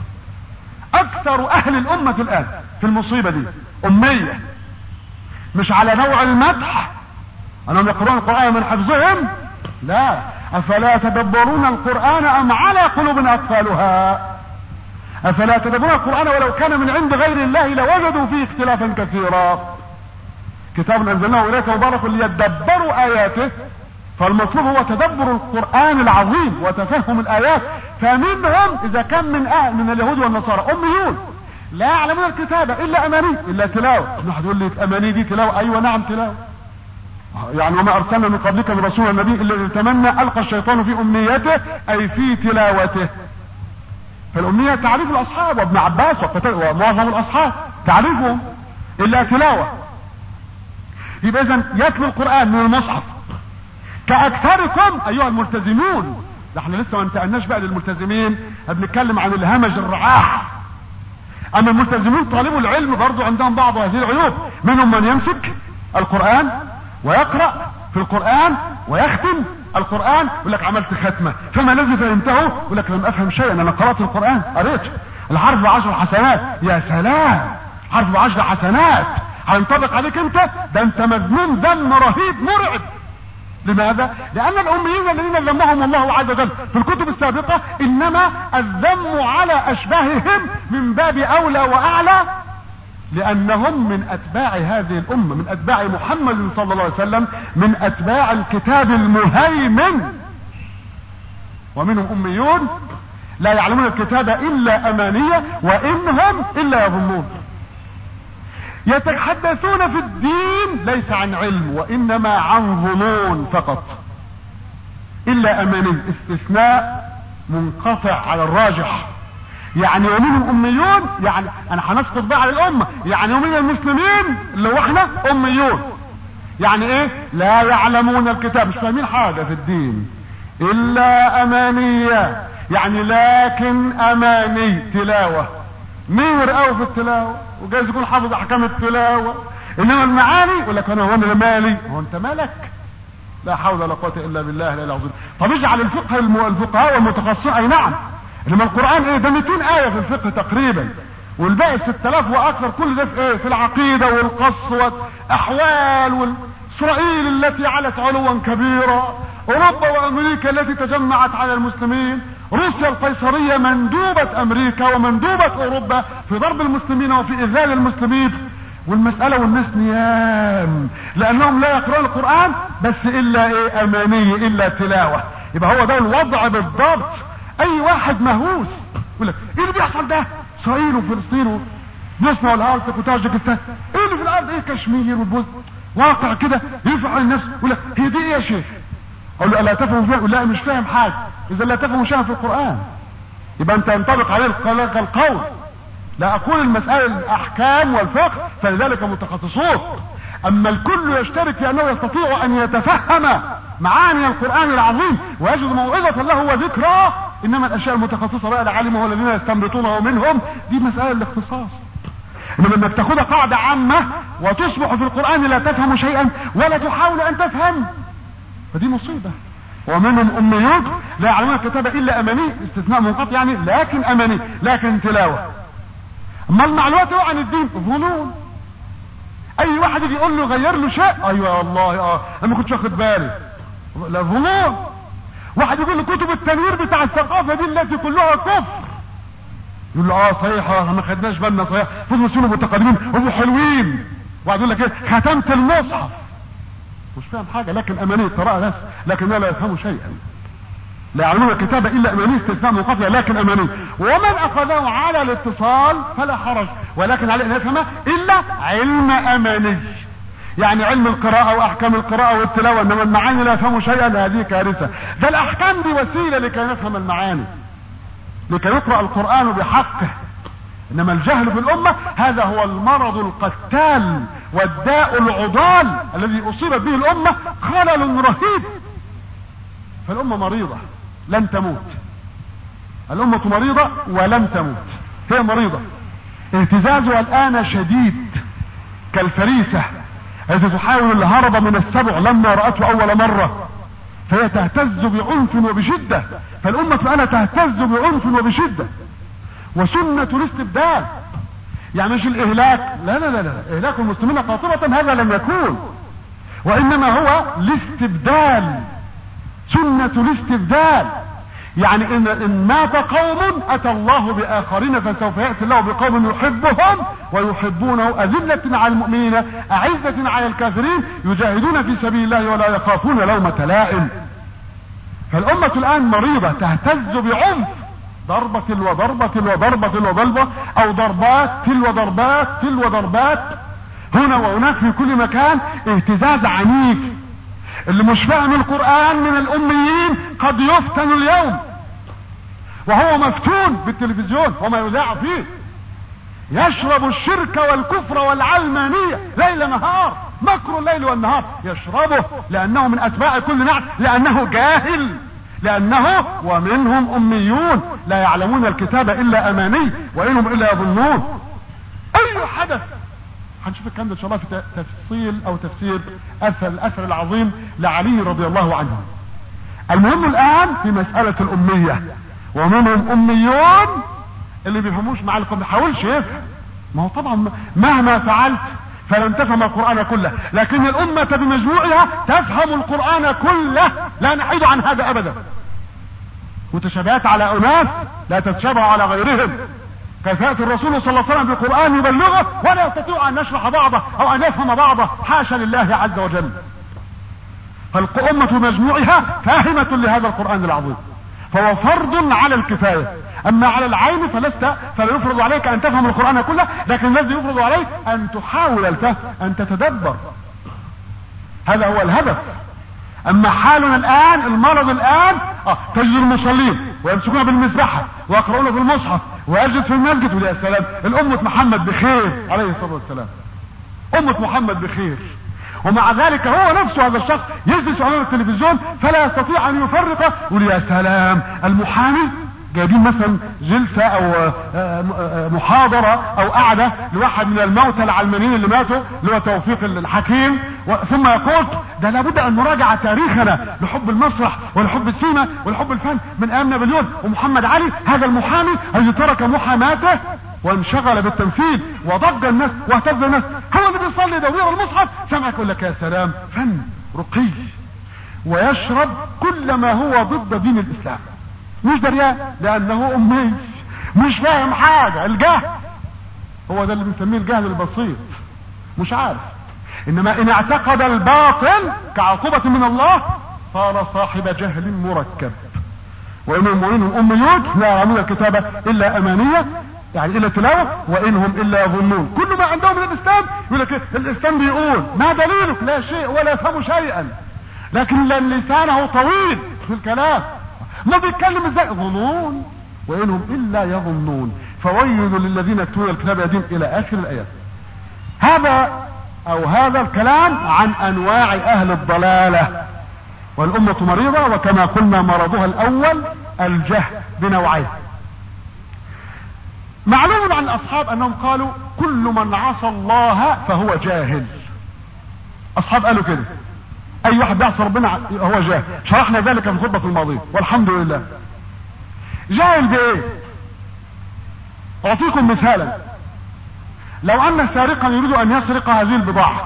اكثر اهل الامة الان في المصيبة دي امية، مش على نوع المدح انهم يقرؤون القرآن من حفظهم، لا، افلا يتدبرون القرآن ام على قلوب اقفالها. افلا يتدبرون القرآن ولو كان من عند غير الله لوجدوا فيه اختلافا كثيرا. كتاب انزلناه اليك مبارك ليدبروا اياته، فالمطلوب هو تدبر القرآن العظيم وتفهم الايات. فمنهم اذا كان من اهل من اليهود والنصارى اميون لا يعلمون الكتاب الا اماني الا تلاوة. واحد يقول لي اماني دي تلاوة؟ ايوه نعم تلاوة، يعني وما ارسلنا من قبلك من رسول النبي الا يتمنى القى الشيطان في امنيته اي في تلاوته. فالامنية تعريف الاصحاب وابن عباس ومعظم الاصحاب تعريفهم الا تلاوة. يبقى اذا يتلو القرآن من المصحف كاكثركم ايها الملتزمون. ده احنا لسه ما انتقلناش بقى للملتزمين، بنتكلم عن الهمج الرعاح. اما الملتزمين طالبوا العلم برضو عندهم بعض هذه العيوب، منهم من يمسك القرآن ويقرأ في القرآن ويختم القرآن، يقول لك عملت ختمة، فما الذي فهمته؟ يقول لك لم افهم شيئا، انا قرأت القرآن قريت الحرف بعشر حسنات. يا سلام، حرف بعشر حسنات هينطبق عليك انت؟ ده انت مذموم ذم رهيب مرعب. لماذا؟ لان الاميين الذين ذمهم الله عز وجل في الكتب السابقة انما الذم على اشباههم من باب اولى واعلى، لانهم من اتباع هذه الامة، من اتباع محمد صلى الله عليه وسلم، من اتباع الكتاب المهيمن. ومنهم اميون لا يعلمون الكتاب الا امانية وانهم الا يظنون. يتحدثون في الدين ليس عن علم وانما عن ظنون فقط. الا اماني استثناء منقطع على الراجح. يعني ومنهم اميون، يعني انا هنسقط بقى على الامة، يعني ومن المسلمين اللي هو احنا اميون، يعني ايه؟ لا يعلمون الكتاب، مش فاهمين حاجة في الدين الا امانية، يعني لكن اماني تلاوة. مين يرقوا في التلاوة؟ وجايز يكون حافظ احكام التلاوة، انما المعاني يقول لك انا هو انا مالي، هو انت مالك؟ لا حول ولا قوة الا بالله العلي العظيم. طب اجعل الفقه الفقهاء والمتخصصين، اي نعم، انما القرآن ايه؟ ده مئتين آية في الفقه تقريبا، والباقي ستة آلاف واكثر. كل ده في ايه؟ في العقيدة والقص والاحوال والاسرائيل التي علت علوا كبيرا، اوروبا وامريكا التي تجمعت على المسلمين، روسيا القيصرية مندوبة امريكا ومندوبة اوروبا في ضرب المسلمين وفي اذلال المسلمين. والمسألة والناس نيام لانهم لا يقرؤون القرآن بس الا ايه؟ امانية الا تلاوة. يبقى هو ده الوضع بالضبط. اي واحد مهووس يقول لك ايه اللي بيحصل ده؟ اسرائيل وفلسطين وبوسنا والهرسك وتاجيكستان، ايه اللي في الارض؟ ايه كشمير والبوسنة؟ واقع كده يرفع الناس يقول لك هي دي ايه يا شيخ؟ اقول له الا تفهم فيها؟ يقول لا مش فاهم حاجة. اذا لا تفهم شيئا في القرآن يبقى انت ينطبق عليه القول. لا اقول المسألة الاحكام والفقه فلذلك متخصصون، اما الكل يشترك في انه يستطيع ان يتفهم معاني القرآن العظيم ويجد موعظة له وذكرى. انما الاشياء المتخصصة بقى العالم والذين يستنبطونه منهم دي مسألة الاختصاص. انما انك تاخدها قاعدة عامة وتصبح في القرآن لا تفهم شيئا ولا تحاول ان تفهم، فدي مصيبة. ومنهم اميون لا يعلمون الكتاب الا اماني، استثناء منقطع يعني، لكن اماني لكن تلاوة. اما المعلومات هو عن الدين ظنون، اي واحد يجي يقول له غير له شيء، ايوه والله اه انا ما كنتش واخد بالي، لا ظنون. واحد يقول له كتب التنوير بتاع الثقافة دي التي كلها كفر، يقول له اه صحيح ما خدناش بالنا صحيح، فضلوا يصيروا متقدمين وابو حلوين، وقعد يقول لك ايه ختمت المصحف، مش فاهم حاجة لكن اماني قراءة بس، لكن لا يفهم شيئا. لا يعلمون الكتاب الا اماني، استثناء منقطع لكن اماني. ومن اخذه على الاتصال فلا حرج، ولكن عليه ان يفهم الا علم اماني، يعني علم القراءة واحكام القراءة والتلاوة، انما المعاني لا يفهم شيئا، هذه كارثة. ده الاحكام دي وسيلة لكي نفهم المعاني، لكي يقرأ القرآن بحقه، انما الجهل في الامة هذا هو المرض القتال والداء العضال الذي اصيبت به الامة، خلل رهيب. فالامة مريضة لن تموت، الامة مريضة ولن تموت، هي مريضة. اهتزازها الان شديد كالفريسة التي تحاول الهرب من السبع لما رأته اول مرة، فهي تهتز بعنف وبشدة. فالامة الان تهتز بعنف وبشدة. وسنة الاستبدال يعني مش الاهلاك، لا لا لا لا، اهلاك المسلمين قاطبة هذا لم يكون، وانما هو الاستبدال، سنة الاستبدال. يعني ان, إن مات قوم اتى الله باخرين، فسوف يأتي الله بقوم يحبهم ويحبونه، اذلة على المؤمنين اعزة على الكافرين، يجاهدون في سبيل الله ولا يخافون لومة لائم. فالامة الان مريضة تهتز بعنف، ضربة تلو ضربة تلو ضربة تلو ضربة، او ضربات تلو ضربات تلو ضربات، هنا وهناك في كل مكان اهتزاز عنيف. اللي مش فاهم القرآن من الاميين قد يفتن اليوم وهو مفتون بالتلفزيون وما يذاع فيه، يشرب الشرك والكفر والعلمانية ليل نهار، مكر الليل والنهار يشربه، لانه من اتباع كل نعم، لانه جاهل، لانه ومنهم اميون لا يعلمون الكتاب الا اماني وانهم الا يظنون. اي حدث هنشوف الكلام ده ان شاء الله في تفصيل او تفسير اثر الاثر العظيم لعلي رضي الله عنه. المهم الان في مسألة الامية، ومنهم اميون اللي بيفهموش مع القرآن، ما حاولش يفهم، ما هو طبعا مهما فعلت فلن تفهم القرآن كله، لكن الامة بمجموعها تفهم القرآن كله، لا نحيد عن هذا ابدا. متشابهات على اناس لا تتشابه على غيرهم، كيف يأتي الرسول صلى الله عليه وسلم بالقرآن يبلغه ولا يستطيع ان نشرح بعضه او ان يفهم بعضه، حاشا لله عز وجل. فالأمة مجموعها فاهمة لهذا القرآن العظيم، فهو فرض على الكفاية. اما على العين فلست فلا يفرض عليك ان تفهم القرآن كله، لكن الذي يفرض عليك ان تحاول الفهم، ان تتدبر، هذا هو الهدف. اما حالنا الان المرض الان اه تجد المصلين ويمسكون بالمسبحة ويقرؤون في المصحف ويجلس في المسجد، ويا سلام الامة محمد بخير عليه الصلاة والسلام، امة محمد بخير، ومع ذلك هو نفسه هذا الشخص يجلس امام التلفزيون فلا يستطيع ان يفرق، يقول يا سلام المحامي، جايبين مثلا جلسة او محاضرة او قعدة لواحد من الموتى العلمانيين اللي ماتوا اللي هو توفيق الحكيم، ثم يقول ده لابد ان نراجع تاريخنا لحب المسرح ولحب السينما ولحب الفن من ايام نابليون ومحمد علي، هذا المحامي الذي ترك محاماته وانشغل بالتمثيل وضج الناس واهتز الناس، هو اللي بيصلي ده ويقرا المصحف، سمعك يقول لك يا سلام فن رقي، ويشرب كل ما هو ضد دين الاسلام، مش دريان لانه امي مش فاهم حاجة. الجهل هو ده اللي بنسميه الجهل البسيط، مش عارف. انما ان اعتقد الباطل كعقوبة من الله صار صاحب جهل مركب. وان المؤمنين الاميون لا يعلمون الكتابة الا امانية، يعني الا تلاوة، وانهم الا يظنون. كل ما عندهم من الاسلام يقول لك الاسلام بيقول، ما دليلك؟ لا شيء ولا يفهم شيئا، لكن لسانه طويل في الكلام، ما بيتكلم ازاي؟ ظنون وانهم الا يظنون. فويل للذين يكتبون الكتاب يدين الى اخر الايات. هذا او هذا الكلام عن انواع اهل الضلالة. والامة مريضة، وكما قلنا مرضها الاول الجهل بنوعين. معلوم عن الاصحاب انهم قالوا كل من عصى الله فهو جاهل. اصحاب قالوا كده، اي واحد بيعصى ربنا هو جاهل. شرحنا ذلك في الخطبة الماضية والحمد لله. جاهل بايه؟ اعطيكم مثالا. لو ان سارقا يريد ان يسرق هذه البضاعة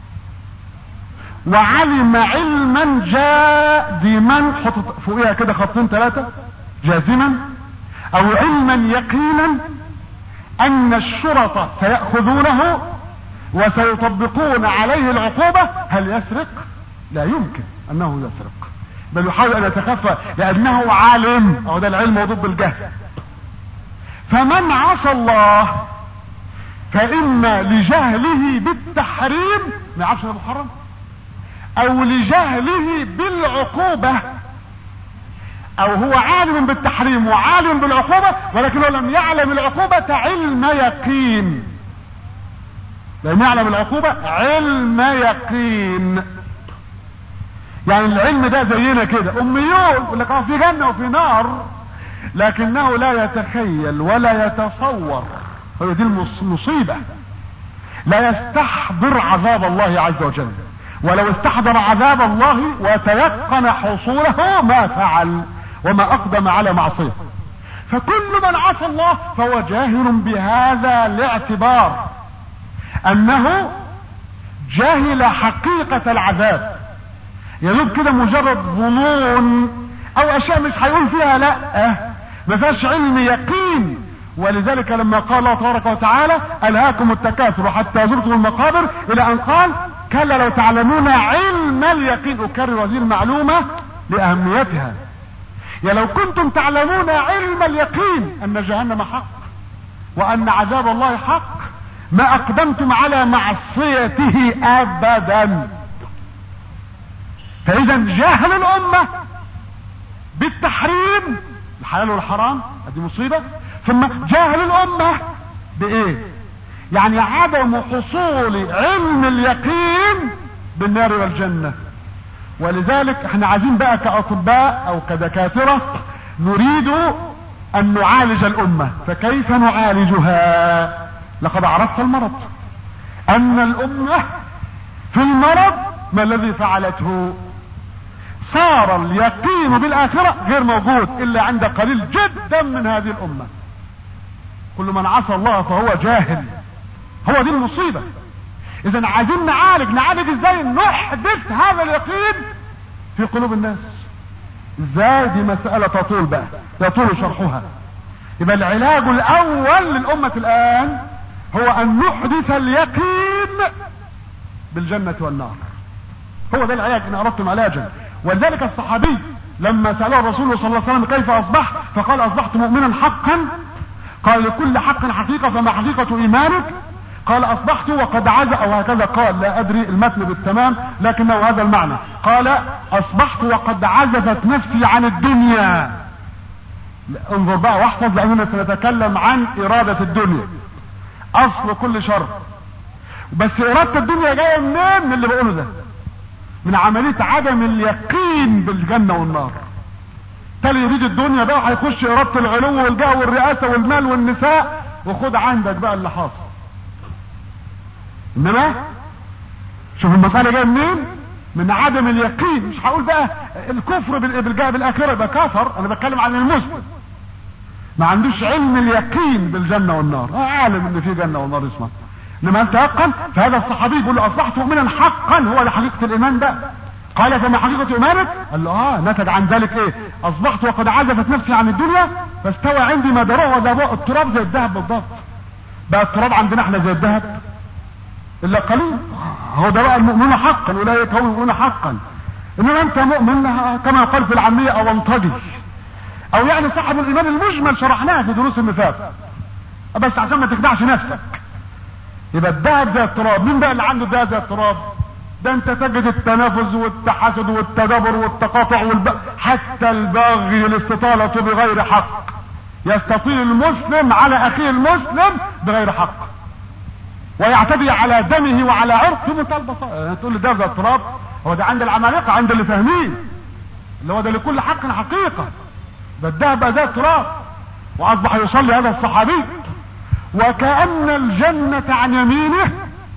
وعلم علما جازما، حط فوقها كده خطين ثلاثة، جازما او علما يقينا ان الشرطة سيأخذونه وسيطبقون عليه العقوبة، هل يسرق؟ لا يمكن انه يسرق، بل يحاول ان يتخفى لانه عالم، او ده العلم وضد الجهل. فمن عصى الله فإما لجهله بالتحريم ما يعرفش انه محرم، او لجهله بالعقوبة، او هو عالم بالتحريم وعالم بالعقوبة ولكنه لم يعلم العقوبة علم يقين. لم يعلم العقوبة علم يقين. يعني العلم ده زينا كده اميون، يقول لك اه في جنة وفي نار، لكنه لا يتخيل ولا يتصور. هي دي المصيبة. لا يستحضر عذاب الله عز وجل، ولو استحضر عذاب الله وتيقن حصوله ما فعل وما اقدم على معصية. فكل من عصى الله فهو جاهل بهذا الاعتبار انه جاهل حقيقة العذاب، يجب كده مجرد ظنون او اشياء مش هيقول فيها لا، ما فيهاش علم يقين. ولذلك لما قال الله تبارك وتعالى الهاكم التكاثر حتى زرتم المقابر، الى ان قال كلا لو تعلمون علم اليقين. اكرر هذه المعلومة لاهميتها. يا لو كنتم تعلمون علم اليقين ان جهنم حق وان عذاب الله حق ما اقدمتم على معصيته ابدا. فاذا جاهل الامة بالتحريم الحلال والحرام، هذه مصيبة. ثم جاهل الامة بايه؟ يعني عدم حصول علم اليقين بالنار والجنة. ولذلك احنا عايزين بقى كاطباء او كدكاترة نريد ان نعالج الامة. فكيف نعالجها؟ لقد عرفت المرض، ان الامة في المرض ما الذي فعلته؟ صار اليقين بالاخرة غير موجود الا عند قليل جدا من هذه الامة. كل من عصى الله فهو جاهل. هو دي المصيبة. اذا عايزين نعالج. نعالج ازاي؟ نحدث هذا اليقين في قلوب الناس. ازاي؟ دي مسألة تطول بقى، يطول شرحها. يبقى العلاج الاول للامة الان هو ان نحدث اليقين بالجنة والنار. هو ده العلاج ان اردتم علاجا. ولذلك الصحابي لما سأله الرسول صلى الله عليه وسلم كيف اصبحت، فقال اصبحت مؤمنا حقا. قال لكل حق حقيقة، فما حقيقة ايمانك؟ قال اصبحت وقد عز، او هكذا قال، لا ادري المتن بالتمام لكنه هذا المعنى. قال اصبحت وقد عزفت نفسي عن الدنيا. انظر بقى واحفظ، لاننا سنتكلم عن ارادة الدنيا اصل كل شر. بس ارادة الدنيا جاية منين؟ من اللي بقوله ده، من عملية عدم اليقين بالجنة والنار. تالي يريد الدنيا بقى هيخش ارادة العلو والجاه والرئاسة والمال والنساء، وخد عندك بقى اللي حاصل. انما شوف المسألة جاية منين؟ من عدم اليقين. مش هقول بقى الكفر بالجاه بالاخرة يبقى كافر، انا بتكلم عن المسلم ما عندوش علم اليقين بالجنة والنار. اه عالم ان في جنة والنار اسمه، انما انت يقن. فهذا الصحابي يقول له اصبحت مؤمنا حقا، هو ده حقيقة الايمان ده. قال فما حقيقة ايمانك؟ قال له اه نتج عن ذلك ايه؟ اصبحت وقد عزفت نفسي عن الدنيا فاستوى عندي ما دروه وذابوه. التراب زي الذهب بالضبط. بقى التراب عندنا احنا زي الذهب الا قليل. هو ده بقى المؤمنون حقا، اولئك هم المؤمنون حقا. انما انت مؤمن كما قال في العامية او انطجي، او يعني صاحب الايمان المجمل شرحناه في دروس النفاق، بس عشان ما تخدعش نفسك. يبقى الذهب زي التراب. مين بقى اللي عنده الذهب زي التراب؟ ده انت تجد التنافس والتحاسد والتدابر والتقاطع والب... حتى البغي الاستطالة بغير حق. يستطيل المسلم على اخيه المسلم بغير حق ويعتدي على دمه وعلى عرضه في منتهى البساطة. تقول لي ده زي التراب؟ هو ده عند العمالقة، عند اللي فاهمين، اللي هو ده لكل حق حقيقة. ده الذهب بقى زي التراب. واصبح يصلي هذا الصحابي وكأن الجنة عن يمينه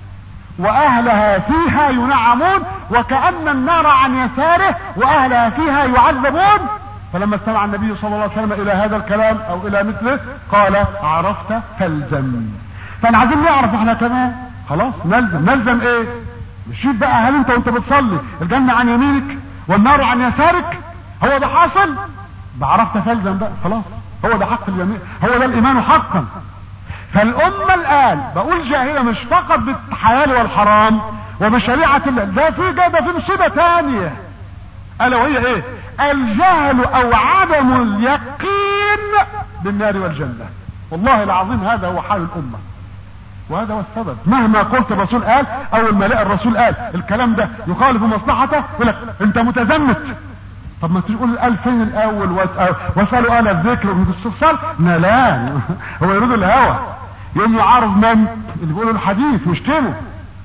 واهلها فيها ينعمون، وكأن النار عن يساره واهلها فيها يعذبون. فلما استمع النبي صلى الله عليه وسلم الى هذا الكلام او الى مثله قال عرفت فالزم. فانا عايزين نعرف احنا كمان خلاص نلزم. نلزم ايه؟ نشوف بقى هل انت وانت بتصلي الجنة عن يمينك والنار عن يسارك؟ هو ده حاصل؟ بعرفت فالزم بقى خلاص، هو ده حق اليمين، هو ده الايمان حقا. فالامة الان بقول جاهلة مش فقط بالحلال والحرام وبشريعة الله، ده في ده في مصيبة تانية الا وهي ايه؟ الجهل او عدم اليقين بالنار والجنة. والله العظيم هذا هو حال الامة، وهذا هو السبب. مهما قلت الرسول قال او الملاء الرسول قال الكلام ده يخالف مصلحته يقول لك انت متزمت. طب ما تقول قال فين الاول واسالوا اهل الذكر والاستفسار؟ نلان هو يريد الهوى، يوم يعارض من اللي بيقولوا الحديث ويشتمه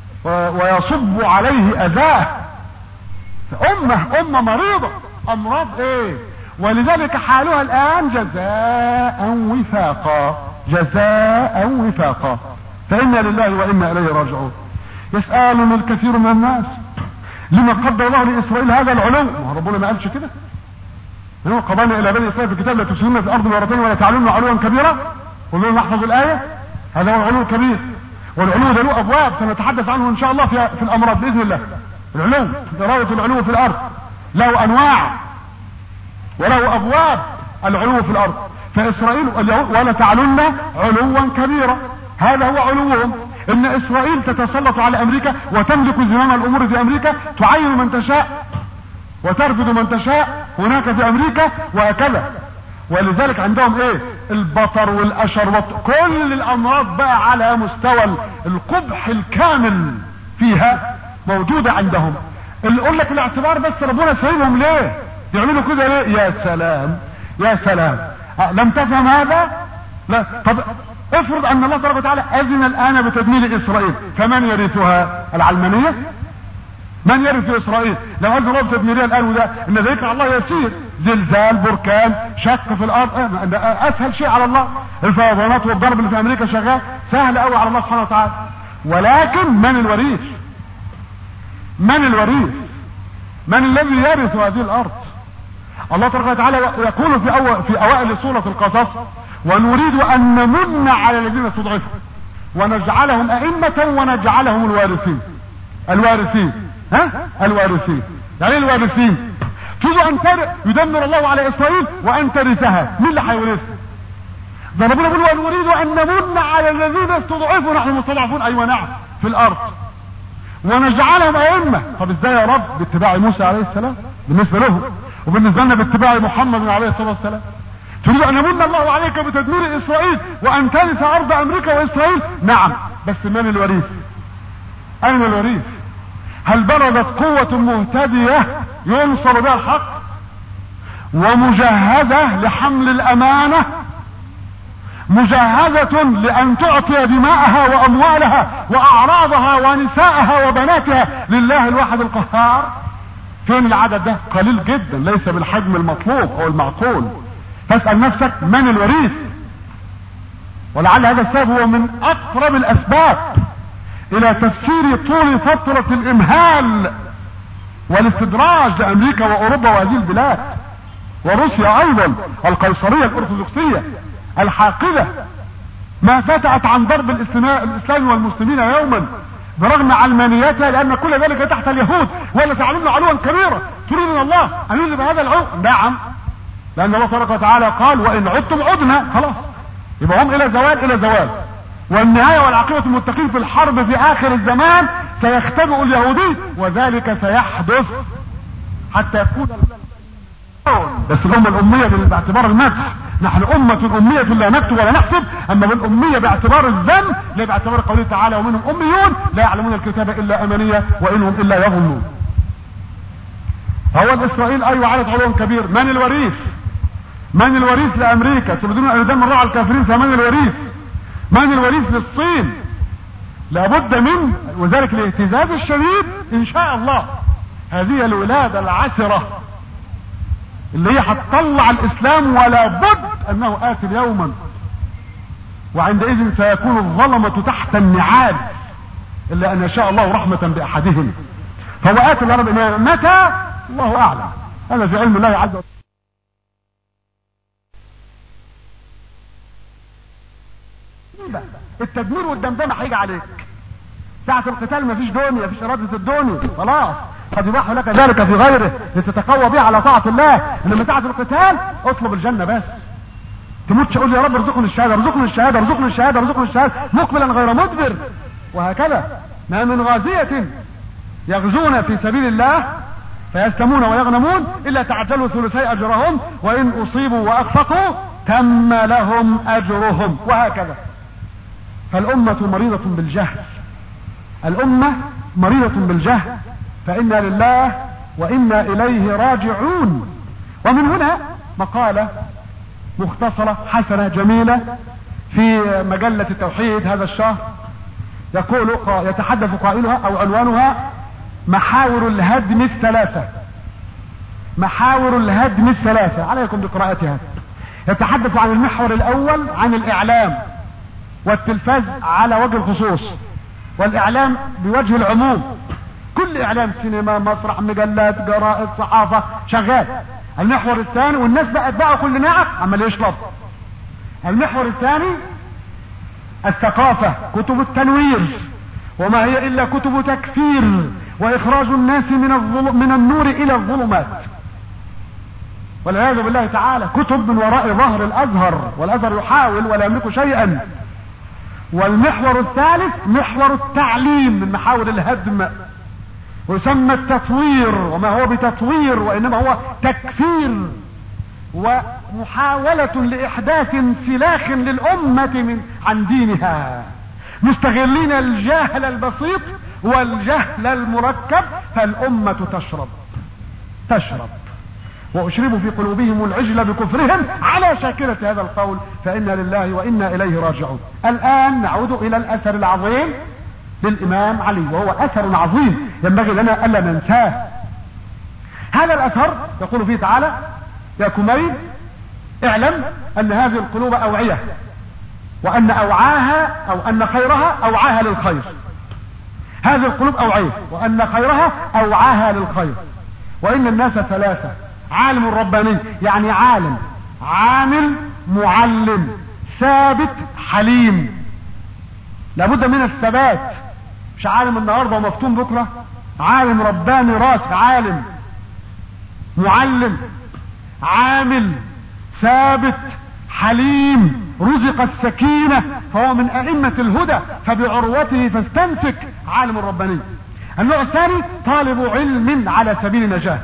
ويصب عليه اذاه. امه امه مريضه امراض ايه؟ ولذلك حالها الان جزاء وفاقا، جزاء وفاقا. فإنا لله وإنا إليه راجعون. يسألون الكثير من الناس لما قدر الله لإسرائيل هذا العلو؟ ما ربنا ما قالش كده؟ هو قضانا إلى بني إسرائيل في الكتاب لا تفسدون في الأرض مرتين ولا تعلون علوا كبيرا. قلنا نحفظ الآية، هذا هو العلو الكبير. والعلو ده له أبواب سنتحدث عنه إن شاء الله في, في الأمراض بإذن الله. العلو إرادة العلو في الأرض له أنواع وله أبواب. العلو في الأرض فإسرائيل ولا تعلون علوا كبيرا، هذا هو علوهم. ان اسرائيل تتسلط على امريكا وتملك زمام الامور في امريكا، تعين من تشاء وترفض من تشاء هناك في امريكا وهكذا. ولذلك عندهم ايه؟ البطر والاشر كل الامراض بقى على مستوى القبح الكامل فيها موجودة عندهم. اللي يقول لك الاعتبار بس ربنا سايبهم ليه؟ يعملوا كده ليه؟ يا سلام يا سلام. لم تفهم هذا؟ لا. طب افرض ان الله تبارك وتعالى اذن الان بتدمير اسرائيل، فمن يرثها؟ العلمانية؟ من يرث اسرائيل؟ لو اذن الله بتدميرها الان وده ان ذلك على الله يسير، زلزال بركان شق في الارض اسهل شيء على الله. الفيضانات والضرب اللي في امريكا شغال سهل قوي على الله سبحانه وتعالى. ولكن من الوريث؟ من الوريث؟ من الذي يرث هذه الارض؟ الله تبارك وتعالى يقول في أو... في اوائل سورة القصص: ونريد ان نمن على الذين استضعفوا ونجعلهم ائمة ونجعلهم الوارثين. الوارثين ها؟ الوارثين يعني ايه الوارثين؟ تريد ان تر... يدمر الله على اسرائيل وان ترثها، مين اللي هيورثها؟ ده ربنا يقول ونريد ان نمن على الذين استضعفوا، نحن مستضعفون ايوه نعم في الارض، ونجعلهم ائمة. طب ازاي يا رب؟ باتباع موسى عليه السلام بالنسبة له، وبالنسبة لنا باتباع محمد عليه الصلاة والسلام. تريد ان يمن الله عليك بتدمير اسرائيل وان ترث ارض امريكا واسرائيل؟ نعم، بس من الوريث؟ اين الوريث؟ هل بردت قوة مهتدية ينصر بها الحق ومجهزة لحمل الامانة، مجهزة لان تعطي دماءها واموالها واعراضها ونساءها وبناتها لله الواحد القهار؟ فين العدد ده؟ قليل جدا، ليس بالحجم المطلوب او المعقول. فاسأل نفسك من الوريث. ولعل هذا السبب هو من اقرب الاسباب الى تفسير طول فترة الامهال والاستدراج لامريكا واوروبا وهذه البلاد وروسيا ايضا القيصرية الارثوذكسية الحاقدة، ما فتحت عن ضرب الاسلام والمسلمين يوما برغم علمانيتها، لان كل ذلك تحت اليهود. ولا تعلمنا علوا كبيرا تريد من الله ان يذهب هذا العلو؟ نعم، لان الله تبارك وتعالى قال وان عدتم عدنا. خلاص يبقى هم الى زوال الى زوال. والنهاية والعاقبة المتقين في الحرب في اخر الزمان سيختبئ اليهودي، وذلك سيحدث حتى يكون بس الامة الامية باعتبار المدح. نحن امة امية لا نكتب ولا نحسب، اما بالامية باعتبار الذم، لا باعتبار قوله تعالى ومنهم اميون لا يعلمون الكتاب الا امانية وانهم الا يظنون. هو الاسرائيل ايوه عدد علو كبير. من الوريث؟ من الوريث لامريكا؟ تريدون ان يدمر على الكافرين، فمن الوريث؟ من الوريث للصين؟ لابد من، وذلك الاهتزاز الشديد ان شاء الله. هذه الولادة العسرة اللي هي هتطلع الاسلام، ولا بد انه اتي يوما وعندئذ سيكون الظلمة تحت النعال الا ان يشاء الله رحمة باحدهم. فهو اتى الارض متى؟ الله اعلم، هذا في علم الله عز وجل. التدمير والدمدمة هيجي عليك ساعة القتال. مفيش دنيا، مفيش ارادة الدنيا، خلاص قد يباح لك ذلك في غيره لتتقوى به على طاعة الله. انما ساعة القتال اطلب الجنة بس، تموتش اقول يا رب ارزقني الشهادة ارزقني الشهادة ارزقني الشهادة ارزقني الشهادة مقبلا غير مدبر. وهكذا ما من غازية يغزون في سبيل الله فيسلمون ويغنمون الا تعجلوا ثلثي اجرهم، وان اصيبوا واخفقوا تم لهم اجرهم، وهكذا. فالامة مريضة بالجهل، الامة مريضة بالجهل، فانا لله وانا اليه راجعون. ومن هنا مقالة مختصرة حسنة جميلة في مجلة التوحيد هذا الشهر، يقول يتحدث قائلها او عنوانها محاور الهدم الثلاثة. محاور الهدم الثلاثة، عليكم بقراءتها. يتحدث عن المحور الاول عن الاعلام والتلفاز على وجه الخصوص، والاعلام بوجه العموم، كل اعلام، سينما، مسرح، مجلات، جرائد، صحافة، شغال. المحور الثاني، والناس بقى اتباعوا كل ناعق عمال يشرب. المحور الثاني الثقافة، كتب التنوير، وما هي الا كتب تكفير واخراج الناس من الظلم من النور الى الظلمات والعياذ بالله تعالى. كتب من وراء ظهر الازهر، والازهر يحاول ولا يملك شيئا. والمحور الثالث محور التعليم من محاور الهدم، ويسمى التطوير، وما هو بتطوير وانما هو تكفير ومحاولة لاحداث انسلاخ للامة من عن دينها، مستغلين الجهل البسيط والجهل المركب. فالامة تشرب تشرب واشربوا في قلوبهم العجل بكفرهم على شاكلة هذا القول، فإنا لله وإنا إليه راجعون. الآن نعود إلى الأثر العظيم للإمام علي، وهو أثر عظيم ينبغي لنا ألا ننساه. هذا الأثر يقول فيه تعالى: يا كميل اعلم أن هذه القلوب أوعية، وأن أوعاها أو أن خيرها أوعاها للخير. هذه القلوب أوعية وأن خيرها أوعاها للخير. وإن الناس ثلاثة: عالم رباني، يعني عالم عامل معلم ثابت حليم. لابد من الثبات، مش عالم النهارده ومفتون بكره، عالم رباني راسخ، عالم معلم عامل ثابت حليم، رزق السكينة فهو من أئمة الهدى، فبعروته فاستمسك، عالم رباني. النوع الثاني طالب علم على سبيل نجاة،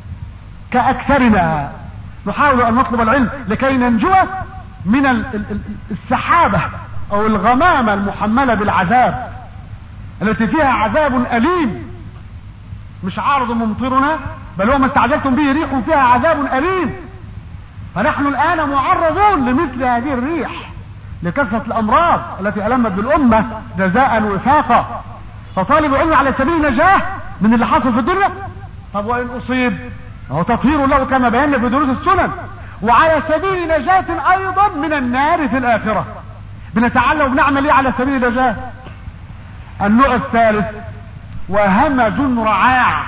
كأكثرنا نحاول أن نطلب العلم لكي ننجو من السحابة أو الغمامة المحملة بالعذاب التي فيها عذاب أليم. مش عارض ممطرنا، بل هو ما استعجلتم به ريح فيها عذاب أليم. فنحن الآن معرضون لمثل هذه الريح لكثرة الأمراض التي ألمت بالأمة جزاء وفاقا. فطالب علم على سبيل نجاة من اللي حصل في الدنيا. طب وإن أصيب هو تطهير له كما بينا في دروس السنن، وعلى سبيل نجاة أيضا من النار في الآخرة. بنتعلم وبنعمل ايه على سبيل نجاة؟ النوع الثالث وهمج رعاع،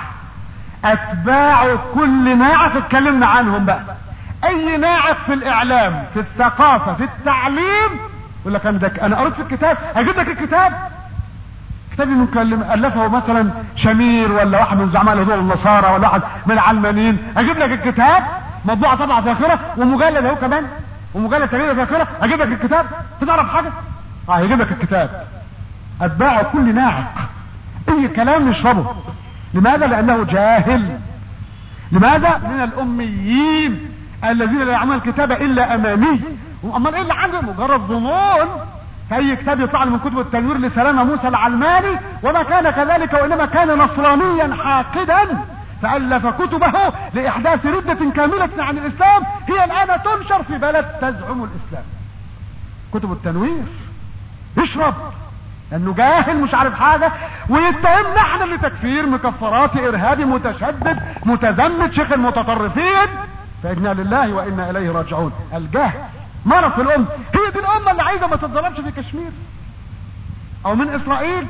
أتباع كل ناعق اتكلمنا عنهم بقى. أي ناعق في الإعلام، في الثقافة، في التعليم، يقول لك أنا, أنا قريت في الكتاب، أجيب لك الكتاب كتاب مكلم ألفه مثلا شمير ولا واحد من زعماء الهدوء النصارى ولا واحد من العلمانيين، أجيب لك الكتاب مطبوعة طبعة ذاكرة ومجلد اهو كمان ومجلد تغيير ذاكرة، أجيب لك الكتاب تعرف حاجة؟ اه يجيب لك الكتاب. أتباع كل ناعق أي كلام يشربه. لماذا؟ لأنه جاهل. لماذا؟ من الأميين الذين لا يعملون الكتاب إلا أماني. أما إيه اللي عنده؟ مجرد ظنون. فأي كتاب يطلع من كتب التنوير لسلامة موسى العلماني، وما كان كذلك وإنما كان نصرانيا حاقدا فألف كتبه لإحداث ردة كاملة عن الإسلام هي الآن تنشر في بلد تزعم الإسلام. كتب التنوير يشرب لأنه جاهل مش عارف حاجة، ويتهمنا احنا لتكفير، مكفرات، إرهابي، متشدد، متزمت، شيخ المتطرفين. فإنا لله وإنا إليه راجعون. الجهل مرض في الأمة. هي دي الأمة اللي عايزة ما تتضربش في كشمير أو من إسرائيل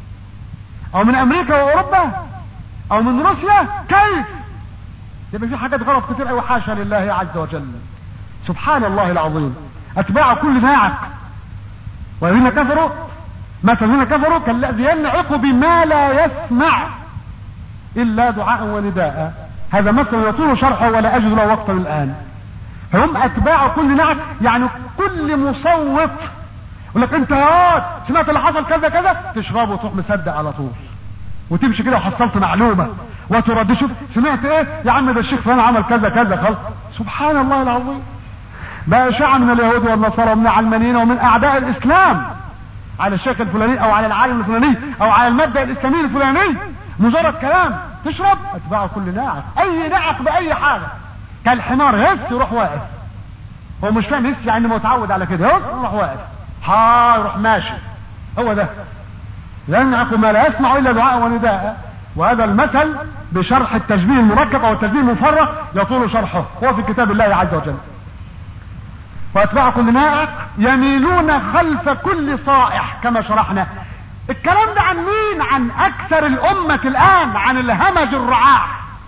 أو من أمريكا وأوروبا أو من روسيا؟ كيف؟ يبقى في حاجات غلط كتير أوي، حاشا لله عز وجل. سبحان الله العظيم. أتباع كل ناعق والذين كفروا مثل الذين كفروا كالذي ينعق بما لا يسمع إلا دعاء ونداء. هذا مثل يطول شرحه ولا أجد له وقتا الآن. هم أتباع كل ناعق، يعني كل مصوت يقول لك انت يا سمعت اللي حصل كذا كذا، تشربه وتروح مصدق على طول وتمشي كده وحصلت معلومة وترد. شوف سمعت ايه يا عم، ده الشيخ فلان عمل كذا كذا خلاص. سبحان الله العظيم. بقى شاع من اليهود والنصارى ومن العلمانيين ومن اعداء الاسلام على الشيخ الفلاني او على العالم الفلاني او على المبدأ الاسلامي الفلاني، مجرد كلام تشرب. اتباع كل ناعق، اي ناعق باي حاجة كالحمار هس يروح واقف. هو مش فاهم هس يعني متعود على كده، هس يروح واقف ها يروح ماشي. هو ده ينعق ما لا يسمع الا دعاء ونداء. وهذا المثل بشرح التشبيه المركب او التشبيه المفرغ يطول شرحه، هو في كتاب الله عز وجل. واتباع كل ناعق يميلون خلف كل صائح كما شرحنا. الكلام ده عن مين؟ عن اكثر الامة الان، عن الهمج الرعاع.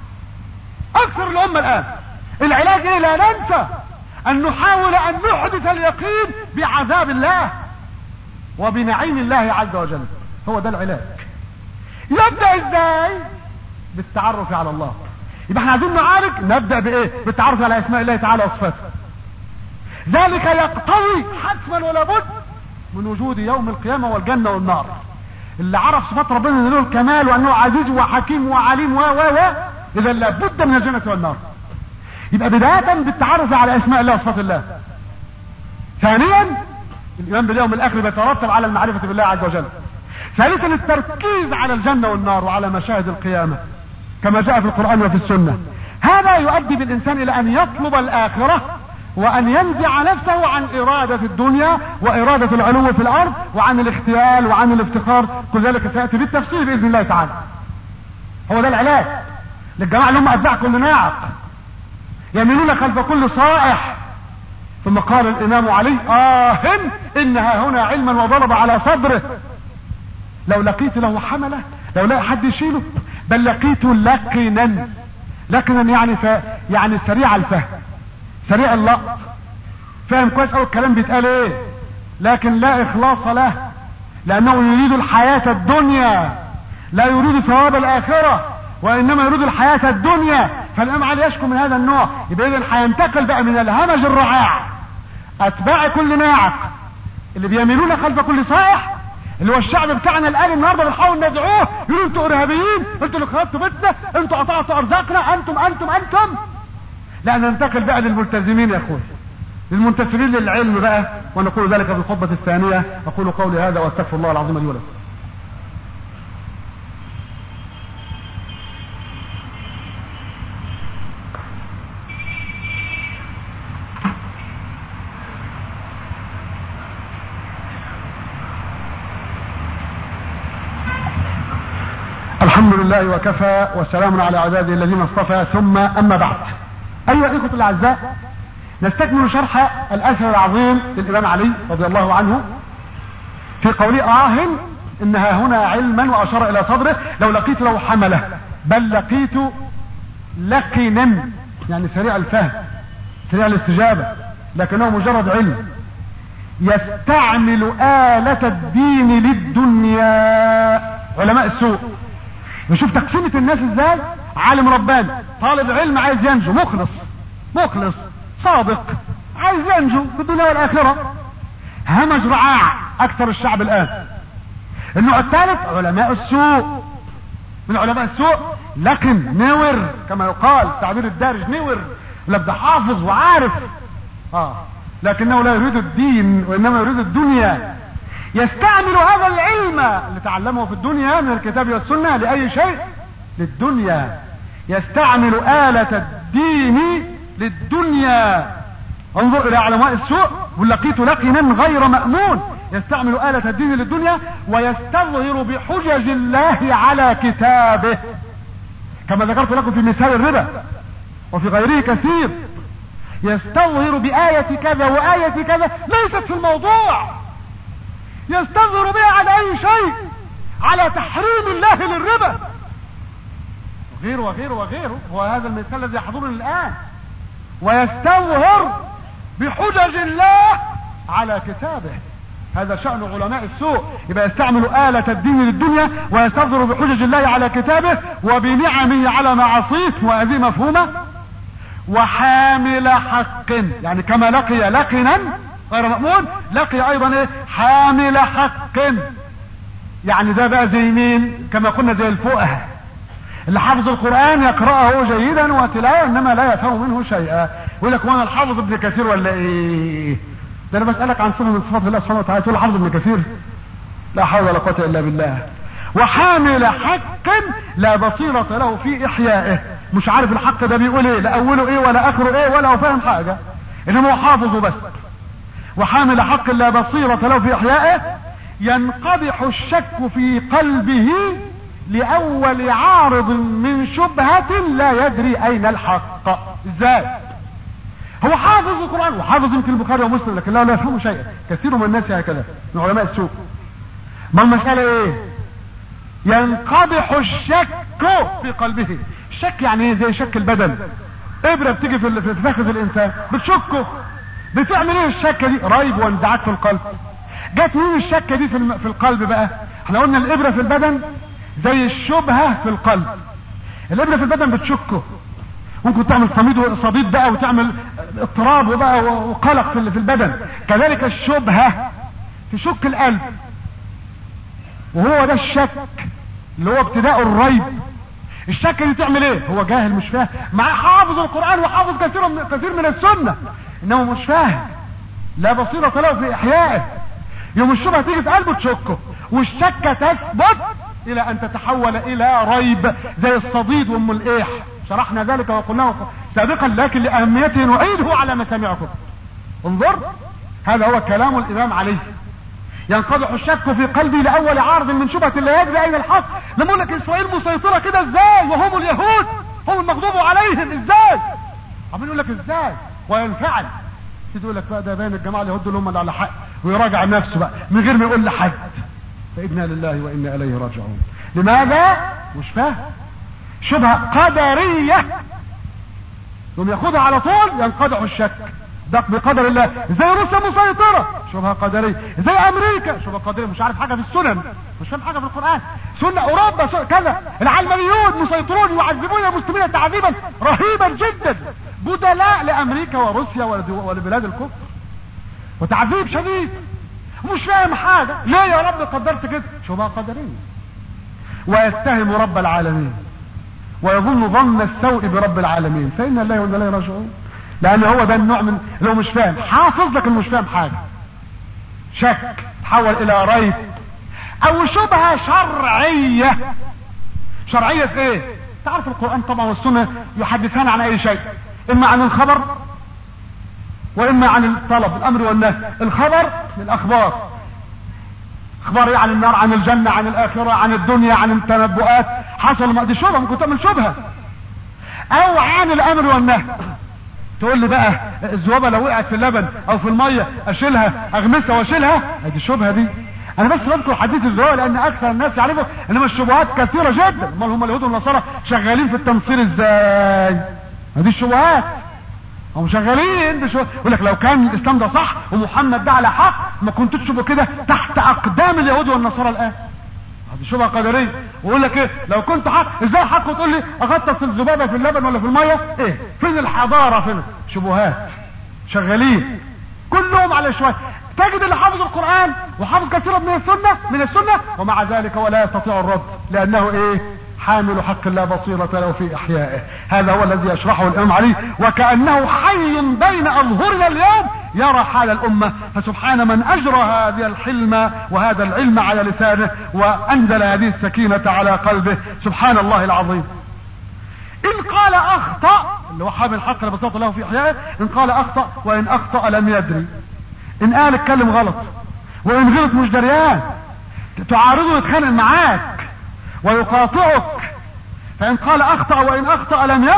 اكثر الامة الان. العلاج ايه؟ لا ننسى ان نحاول ان نحدث اليقين بعذاب الله وبنعيم الله عز وجل. هو ده العلاج. يبدأ ازاي؟ بالتعرف على الله. يبقى احنا عايزين نعالج، نبدأ بايه؟ بالتعرف على اسماء الله تعالى وصفاته. ذلك يقتضي حتما ولا بد من وجود يوم القيامة والجنة والنار. اللي عرف صفات ربنا انه له الكمال وانه عزيز وحكيم وعليم و و و اذا لابد من الجنة والنار. يبقى بداية بالتعرف على اسماء الله وصفات الله. ثانيا الايمان باليوم الاخر بيترتب على المعرفة بالله عز وجل. ثالثا التركيز على الجنة والنار وعلى مشاهد القيامة كما جاء في القرآن وفي السنة. هذا يؤدي بالانسان الى ان يطلب الاخرة وان ينزع نفسه عن ارادة الدنيا وارادة العلو في الارض وعن الاختيال وعن الافتخار. كل ذلك سيأتي بالتفصيل باذن الله تعالى. هو ده العلاج للجماعة اللي هم اتباع كل ناعق يميلون خلف كل صائح. ثم قال الامام علي آه انها هنا علما وضرب على صدره. لو لقيت له حملة، لو لا حد يشيله، بل لقيت لقنا. لقنا يعني ف... يعني سريع الفهم، سريع اللقط، فاهم كويس قوي الكلام بيتقال ايه، لكن لا اخلاص له، لانه يريد الحياة الدنيا لا يريد ثواب الاخرة وانما يريد الحياة الدنيا. فالامام علي يشكو من هذا النوع. يبقى اذا هينتقل بقى من الهمج الرعاع اتباع كل ناعق اللي بيميلون خلف كل صائح، اللي هو الشعب بتاعنا الان النهارده بنحاول ندعوه، يقولوا انتوا ارهابيين، انتوا اللي خربتوا بيتنا، انتوا قطعتوا ارزاقنا، انتم انتم انتم. لا ننتقل بقى للملتزمين يا اخوي، للمنتسبين للعلم بقى. ونقول ذلك في الخطبة الثانية. اقول قولي هذا واستغفر الله العظيم لي ولكم. الحمد لله وكفى وسلام على عباده الذين اصطفى، ثم اما بعد. ايها الاخوة الاعزاء، نستكمل شرح الاثر العظيم للامام علي رضي الله عنه في قوله آه انها هنا علما، واشار الى صدره لو لقيت له حملة، بل لقيت لقنا يعني سريع الفهم سريع الاستجابة، لكنه مجرد علم. يستعمل آلة الدين للدنيا. علماء السوء نشوف تقسيمة الناس ازاي. عالم رباني، طالب علم عايز ينجو، مخلص مخلص صادق عايز ينجو في الدنيا والاخرة. همج رعاع اكثر الشعب الان. النوع الثالث علماء السوء. من علماء السوء لكن نور كما يقال تعبير الدارج، نور لابد حافظ وعارف اه لكنه لا يريد الدين وانما يريد الدنيا. يستعمل هذا العلم اللي تعلمه في الدنيا من الكتاب والسنة لأي شيء، للدنيا. يستعمل آلة الدين للدنيا. انظر إلى علماء السوء، ولقيت لقنا غير مأمون. يستعمل آلة الدين للدنيا ويستظهر بحجج الله على كتابه، كما ذكرت لكم في مثال الربا وفي غيره كثير. يستظهر بآية كذا وآية كذا ليست في الموضوع، يستظهر بها على أي شيء، على تحريم الله للربا وغيره وغيره وغيره. هو هذا المثال الذي يحضرني الآن. ويستظهر بحجج الله على كتابه، هذا شأن علماء السوء. يبقى يستعملوا آلة الدين للدنيا ويستظهر بحجج الله على كتابه وبنعمه على معاصيه، وهذه مفهومة. وحامل حق، يعني كما لقي لقنا غير مأمون لقي ايضا ايه؟ حامل حق. يعني ده بقى زي مين؟ كما قلنا زي الفقهاء اللي حافظ القرآن يقرأه جيدا وتلاوة انما لا يفهم منه شيئا. يقول لك وانا الحافظ ابن كثير ولا ايه؟ ده انا بسألك عن صفة من صفات الله سبحانه وتعالى تقول حافظ ابن كثير؟ لا حول ولا قوة الا بالله. وحامل حق لا بصيرة له في احيائه، مش عارف الحق ده بيقول ايه، لا اوله ايه ولا اخره ايه ولا هو فاهم حاجة، انما هو حافظه بس. وحامل حق لا بصيرة له في احيائه ينقدح الشك في قلبه لأول عارض من شبهة لا يدري أين الحق. ازاي؟ هو حافظ القرآن وحافظ يمكن البخاري ومسلم لكن لا لا يفهم شيئا، كثير من الناس هكذا من علماء السوء. ما المسألة ايه؟ ينقدح الشك في قلبه. الشك يعني ايه؟ زي شك البدن، ابرة بتيجي في في فخذ الانسان بتشكه، بتعمل ايه الشكة دي؟ ريب وانزعاج في القلب. جت مين الشكة دي في في القلب بقى؟ احنا قلنا الابرة في البدن زي الشبهة في القلب. الابرة في البدن بتشكه، ممكن تعمل صميد وصديد بقى وتعمل اضطراب وبقى وقلق في في البدن. كذلك الشبهة تشك القلب، وهو ده الشك اللي هو ابتداء الريب. الشك دي تعمل ايه؟ هو جاهل مش فاهم، مع حافظ القرآن وحافظ كثير من كثير من السنة انه مش فاهم، لا بصيرة له في احيائه. يوم الشبهة تيجي في قلبه تشكه، والشكة تثبت الى ان تتحول الى ريب زي الصديد وام الايح. شرحنا ذلك وقلناه سابقا لكن لاهميته نعيده على مسامعكم. انظر، هذا هو كلام الامام علي. ينقدح الشك في قلبي لاول عارض من شبهة لا يدري اين الحق. لما اقول لك اسرائيل مسيطرة كده ازاي وهم اليهود هم المغضوب عليهم ازاي؟ عم يقول لك ازاي وينفعل. تقول لك بقى ده باين الجماعة اليهود دول هم اللي على حق، ويراجع نفسه بقى من غير ما يقول لحد. فإنا لله وإنا إليه راجعون. لماذا؟ مش فاهم. شبهة قدرية يوم ياخدها على طول ينقدح الشك ده بقدر الله. زي روسيا مسيطرة، شبهة قدرية. زي امريكا، شبهة قدرية، مش عارف حاجة في السنن، مش فاهم حاجة في القرآن. سنة اوروبا سنة كذا. العلمانيون مسيطرون يعذبون المسلمين تعذيبا رهيبا جدا، بدلاء لامريكا وروسيا ولبلاد الكفر، وتعذيب شديد. مش فاهم حاجة. ليه يا رب قدرت كده؟ شبهة قدرية. ويتهم رب العالمين ويظن ظن السوء برب العالمين. فإن الله وإنا إليه راجعون. لأن هو ده النوع من لو مش فاهم، حافظ لكن مش فاهم حاجة، شك تحول إلى ريب. أو شبهة شرعية. شرعية في إيه؟ تعرف القرآن طبعا والسنة يحدثان عن أي شيء، إما عن الخبر واما عن الطلب الامر والنهي. الخبر للاخبار، اخبار ايه؟ عن النار، عن الجنة، عن الاخرة، عن الدنيا، عن التنبؤات. حصل ما دي شبهة ممكن تعمل شبهة. او عن الامر والنهي. تقول لي بقى الذبابة لو وقعت في اللبن او في المية اشيلها، اغمسها واشيلها، ادي الشبهة دي. انا بس بذكر حديث الذبابة لان اكثر الناس يعرفوا، انما الشبهات كثيرة جدا. امال هم اليهود والنصارى شغالين في التنصير ازاي؟ هذه الشبهات هم شغالين بشو. يقول لك لو كان الاسلام ده صح ومحمد ده على حق ما كنتوا تشوفوا كده تحت اقدام اليهود والنصارى الان. هذه شبهه قدريه. ويقول لك ايه لو كنت حق ازاي حق وتقول لي اغطس الذبابه في اللبن ولا في الميه؟ ايه فين الحضاره؟ فين شبهات شغالين كلهم على شويه. تجد اللي حافظ القران وحافظ كثيرا من السنه من السنه ومع ذلك ولا يستطيع الرد، لانه ايه؟ حامل حق لا بصيرة له في احيائه. هذا هو الذي يشرحه الامام علي، وكأنه حي بين اظهرنا اليوم يرى حال الامة. فسبحان من اجرى هذا الحلم وهذا العلم على لسانه وانزل هذه السكينة على قلبه. سبحان الله العظيم. ان قال اخطأ، اللي هو حامل حق لا بصيرة له في احيائه، ان قال اخطأ وان اخطأ لم يدري. ان قال اتكلم غلط وان غلط مش دريان، تعارضه يتخانق معاك ويقاطعك. فإن قال أخطأ وإن أخطأ لم يدر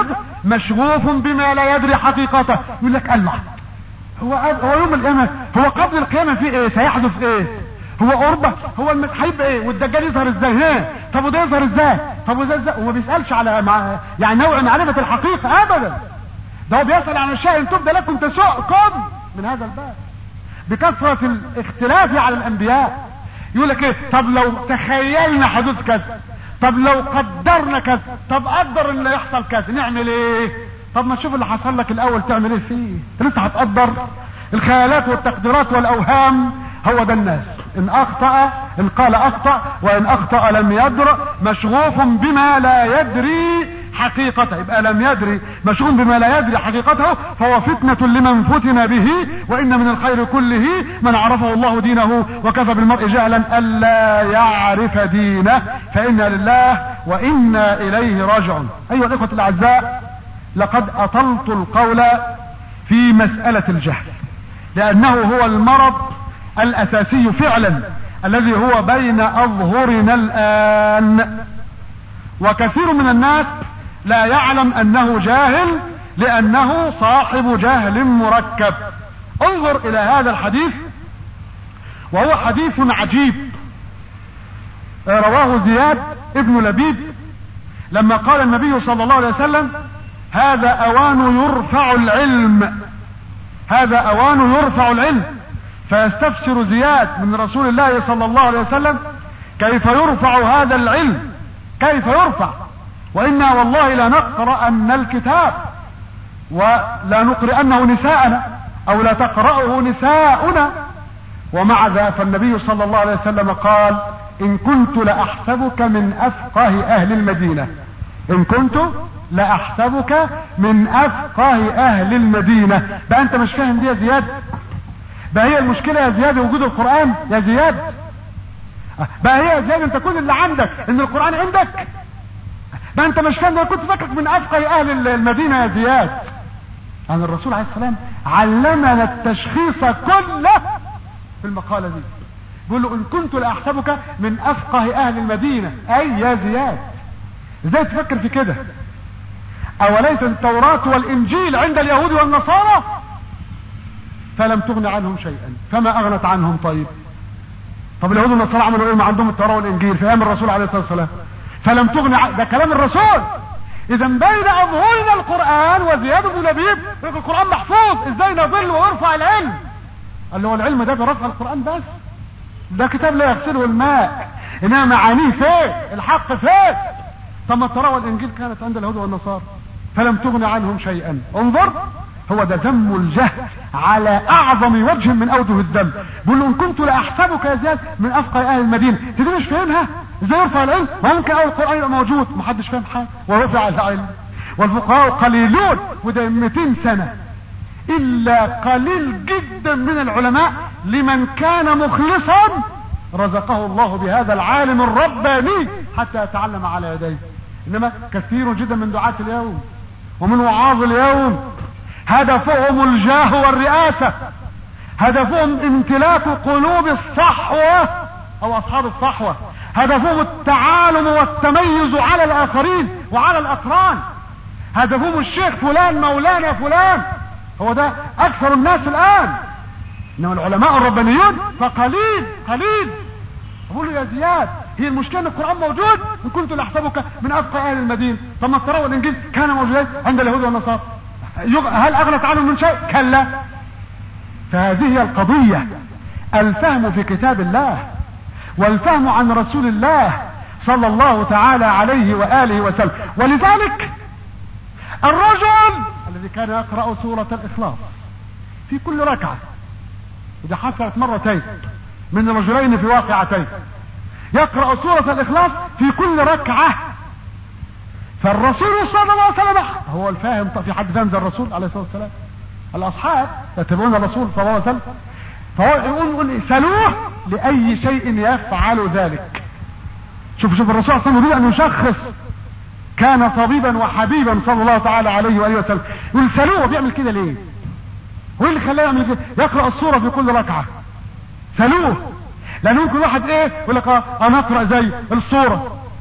مشغوف بما لا يدري حقيقته. يقول لك الله، هو هو يوم القيامة، هو قبل القيامة في ايه؟ سيحدث ايه؟ هو قربة؟ هو هيبقى ايه؟ والدجال يظهر ازاي؟ ها؟ طب وده يظهر ازاي؟ طب وده ازاي؟ وما بيسألش على مع... يعني نوع معرفة الحقيقة ابدا، ده هو بيسأل عن الشيء ان تبدأ لكم تسؤكم من هذا الباب بكثرة الاختلاف على الانبياء. يقول لك ايه؟ طب لو تخيلنا حدوث كذا، طب لو قدرنا كذا، طب قدر ان يحصل كذا، نعمل ايه؟ طب ما تشوف اللي حصل لك الاول تعمل ايه فيه؟ انت لسه هتقدر؟ الخيالات والتقديرات والاوهام هو ده الناس. ان اخطأ، ان قال اخطأ، وان اخطأ لم يدر، مشغوف بما لا يدري حقيقته. يبقى لم يدري، مشغول بما لا يدري حقيقته، فهو فتنة لمن فتن به. وان من الخير كله من عرفه الله دينه، وكفى بالمرء جهلا الا يعرف دينه، فانا لله وانا اليه راجعون. ايها الاخوة الاعزاء، لقد اطلت القول في مسألة الجهل، لانه هو المرض الاساسي فعلا الذي هو بين اظهرنا الان، وكثير من الناس لا يعلم انه جاهل لانه صاحب جهل مركب. انظر الى هذا الحديث، وهو حديث عجيب رواه زياد ابن لبيد لما قال النبي صلى الله عليه وسلم: هذا اوان يرفع العلم، هذا اوان يرفع العلم. فيستفسر زياد من رسول الله صلى الله عليه وسلم: كيف يرفع هذا العلم؟ كيف يرفع؟ وإنا والله لا نقرأن الكتاب ولا نقرأنه نساءنا، أو لا تقرأه نساؤنا. ومع ذا فالنبي صلى الله عليه وسلم قال: إن كنت لأحسبك من أفقه أهل المدينة، إن كنت لأحسبك من أفقه أهل المدينة. بقى أنت مش فاهم دي يا زياد؟ بقى هي المشكلة يا زياد وجود القرآن يا زياد؟ بقى هي يا زياد انت كل اللي عندك ان القرآن عندك؟ بقى انت مش فاهم؟ كنت فاكرك من افقه اهل المدينة يا زياد. يعني الرسول عليه السلام علمنا التشخيص كله في المقالة دي، بيقول له: ان كنت لاحسبك من افقه اهل المدينة، اي يا زياد. ازاي تفكر في كده؟ اوليس التوراة والانجيل عند اليهود والنصارى؟ فلم تغن عنهم شيئا، فما اغنت عنهم. طيب طب اليهود والنصارى عملوا ايه؟ ما عندهم التوراة والانجيل في ايام الرسول عليه الصلاة والسلام، فلم تغن ع... ده كلام الرسول. اذا بين اظهرنا القرآن، وزياد بن لبيب القرآن محفوظ، ازاي نضل ويرفع العلم؟ قال له: العلم ده برفع القرآن بس، ده كتاب لا يغسله الماء، انما معانيه فين؟ الحق فين؟ ثم التوراة والانجيل كانت عند اليهود والنصارى فلم تغن عنهم شيئا. انظر، هو ده ذم الجهل على اعظم وجه من اوجه الذم. بيقول له: ان كنت لاحسبك يا زياد من افقه اهل المدينه. دي مش فاهمها؟ ازاي يرفع العلم؟ ممكن اول القران يبقى موجود محدش فاهم حاجه ورفع العلم، والفقهاء قليلون، وده مئتين سنه الا قليل جدا من العلماء لمن كان مخلصا رزقه الله بهذا العالم الرباني حتى يتعلم على يديه. انما كثير جدا من دعاة اليوم ومن وعاظ اليوم هدفهم الجاه والرئاسة، هدفهم امتلاك قلوب الصحوة او اصحاب الصحوة، هدفهم التعالم والتميز على الاخرين وعلى الاقران، هدفهم الشيخ فلان مولانا فلان. هو ده اكثر الناس الان. انما العلماء الربانيون فقليل قليل. اقول له: يا زياد، هي المشكلة ان القرآن موجود؟ ان كنت لاحسبك من افقه اهل المدينة. ثم التوراة والانجيل كان موجودين عند اليهود والنصارى، هل اغنت عنهم من شيء؟ كلا. فهذه هي القضية، الفهم في كتاب الله والفهم عن رسول الله صلى الله تعالى عليه وآله وسلم. ولذلك الرجل الذي كان يقرأ سورة الإخلاص في كل ركعة، وده حصلت مرتين من رجلين في واقعتين، يقرأ سورة الإخلاص في كل ركعة. فالرسول صلى الله عليه وسلم هو الفاهم. في حد فاهم زي الرسول عليه الصلاة والسلام؟ الأصحاب يتبعون الرسول صلى الله عليه وسلم، فهو يقول, يقول سألوه لأي شيء يفعل ذلك. شوف شوف الرسول صلى الله عليه وسلم يريد أن يشخص، كان طبيبا وحبيبا صلى الله تعالى عليه وآله وسلم. يقول سألوه بيعمل كده ليه؟ هو اللي خلاه يعمل كده؟ يقرأ السورة في كل ركعة. سألوه، لأن ممكن واحد ايه يقول لك: اه انا اقرأ زي السورة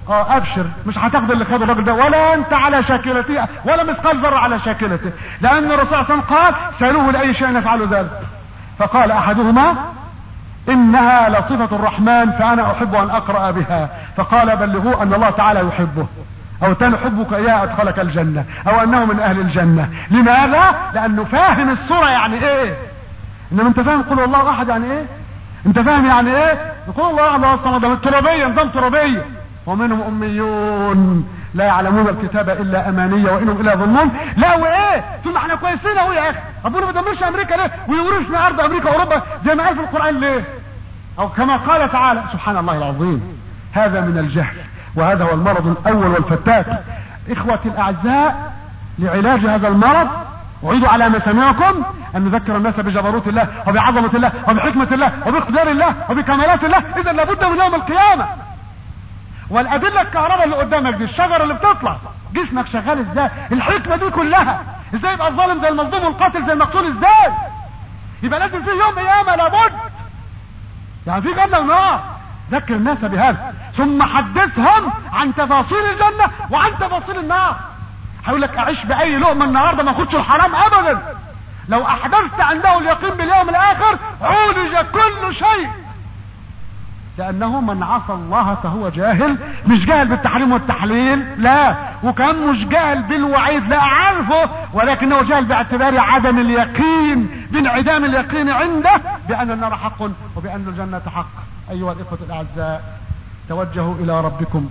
اه ابشر، مش هتاخد اللي خده الراجل ده ولا انت على شاكلته ولا مثقال ذره على شاكلته، لان الرسول صلى الله عليه وسلم قال سألوه لاي شيء يفعل ذلك، فقال احدهما انها لصفة الرحمن فانا احب ان اقرأ بها، فقال بلغوه ان الله تعالى يحبه، او تاني حبك اياه ادخلك الجنة، او انه من اهل الجنة. لماذا؟ لانه فاهم الصورة يعني ايه. انما انت فاهم قل الله احد يعني ايه؟ انت فاهم يعني ايه؟ يقول الله احد الله الصمد، من ترابية نظام ترابية، ومنهم اميون لا يعلمون الكتاب الا امانية وانهم الا ظنون. لا وايه؟ ثم احنا كويسين اهو يا اخي، ربنا ما دمرش امريكا ليه ويورثنا ارض امريكا واوروبا زي ما قال في القرآن ليه؟ او كما قال تعالى سبحان الله العظيم. هذا من الجهل، وهذا هو المرض الاول والفتاك. اخوتي الاعزاء، لعلاج هذا المرض اعيد على مسامعكم ان نذكر الناس بجبروت الله وبعظمة الله وبحكمة الله وباقتدار الله وبكمالات الله. اذا لابد من يوم القيامة. والادلة الكهرباء اللي قدامك دي، الشجرة اللي بتطلع، جسمك شغال ازاي، الحكمة دي كلها، ازاي يبقى الظالم زي المظلوم والقاتل زي المقتول ازاي؟ يبقى لازم في يوم قيامة لابد، يعني في جنة ونار. ذكر الناس بهذا، ثم حدثهم عن تفاصيل الجنة وعن تفاصيل النار. هيقول لك اعيش باي لقمة النهاردة ما اخدش الحرام ابدا. لو احدثت عنده اليقين باليوم الاخر عولج كل شيء، لانه من عصى الله فهو جاهل. مش جاهل بالتحريم والتحليل لا، وكان مش جاهل بالوعيد لا عارفه، ولكنه جاهل باعتبار عدم اليقين، بانعدام اليقين عنده بان النار حق وبان الجنة حق. ايها الاخوة الاعزاء، توجهوا الى ربكم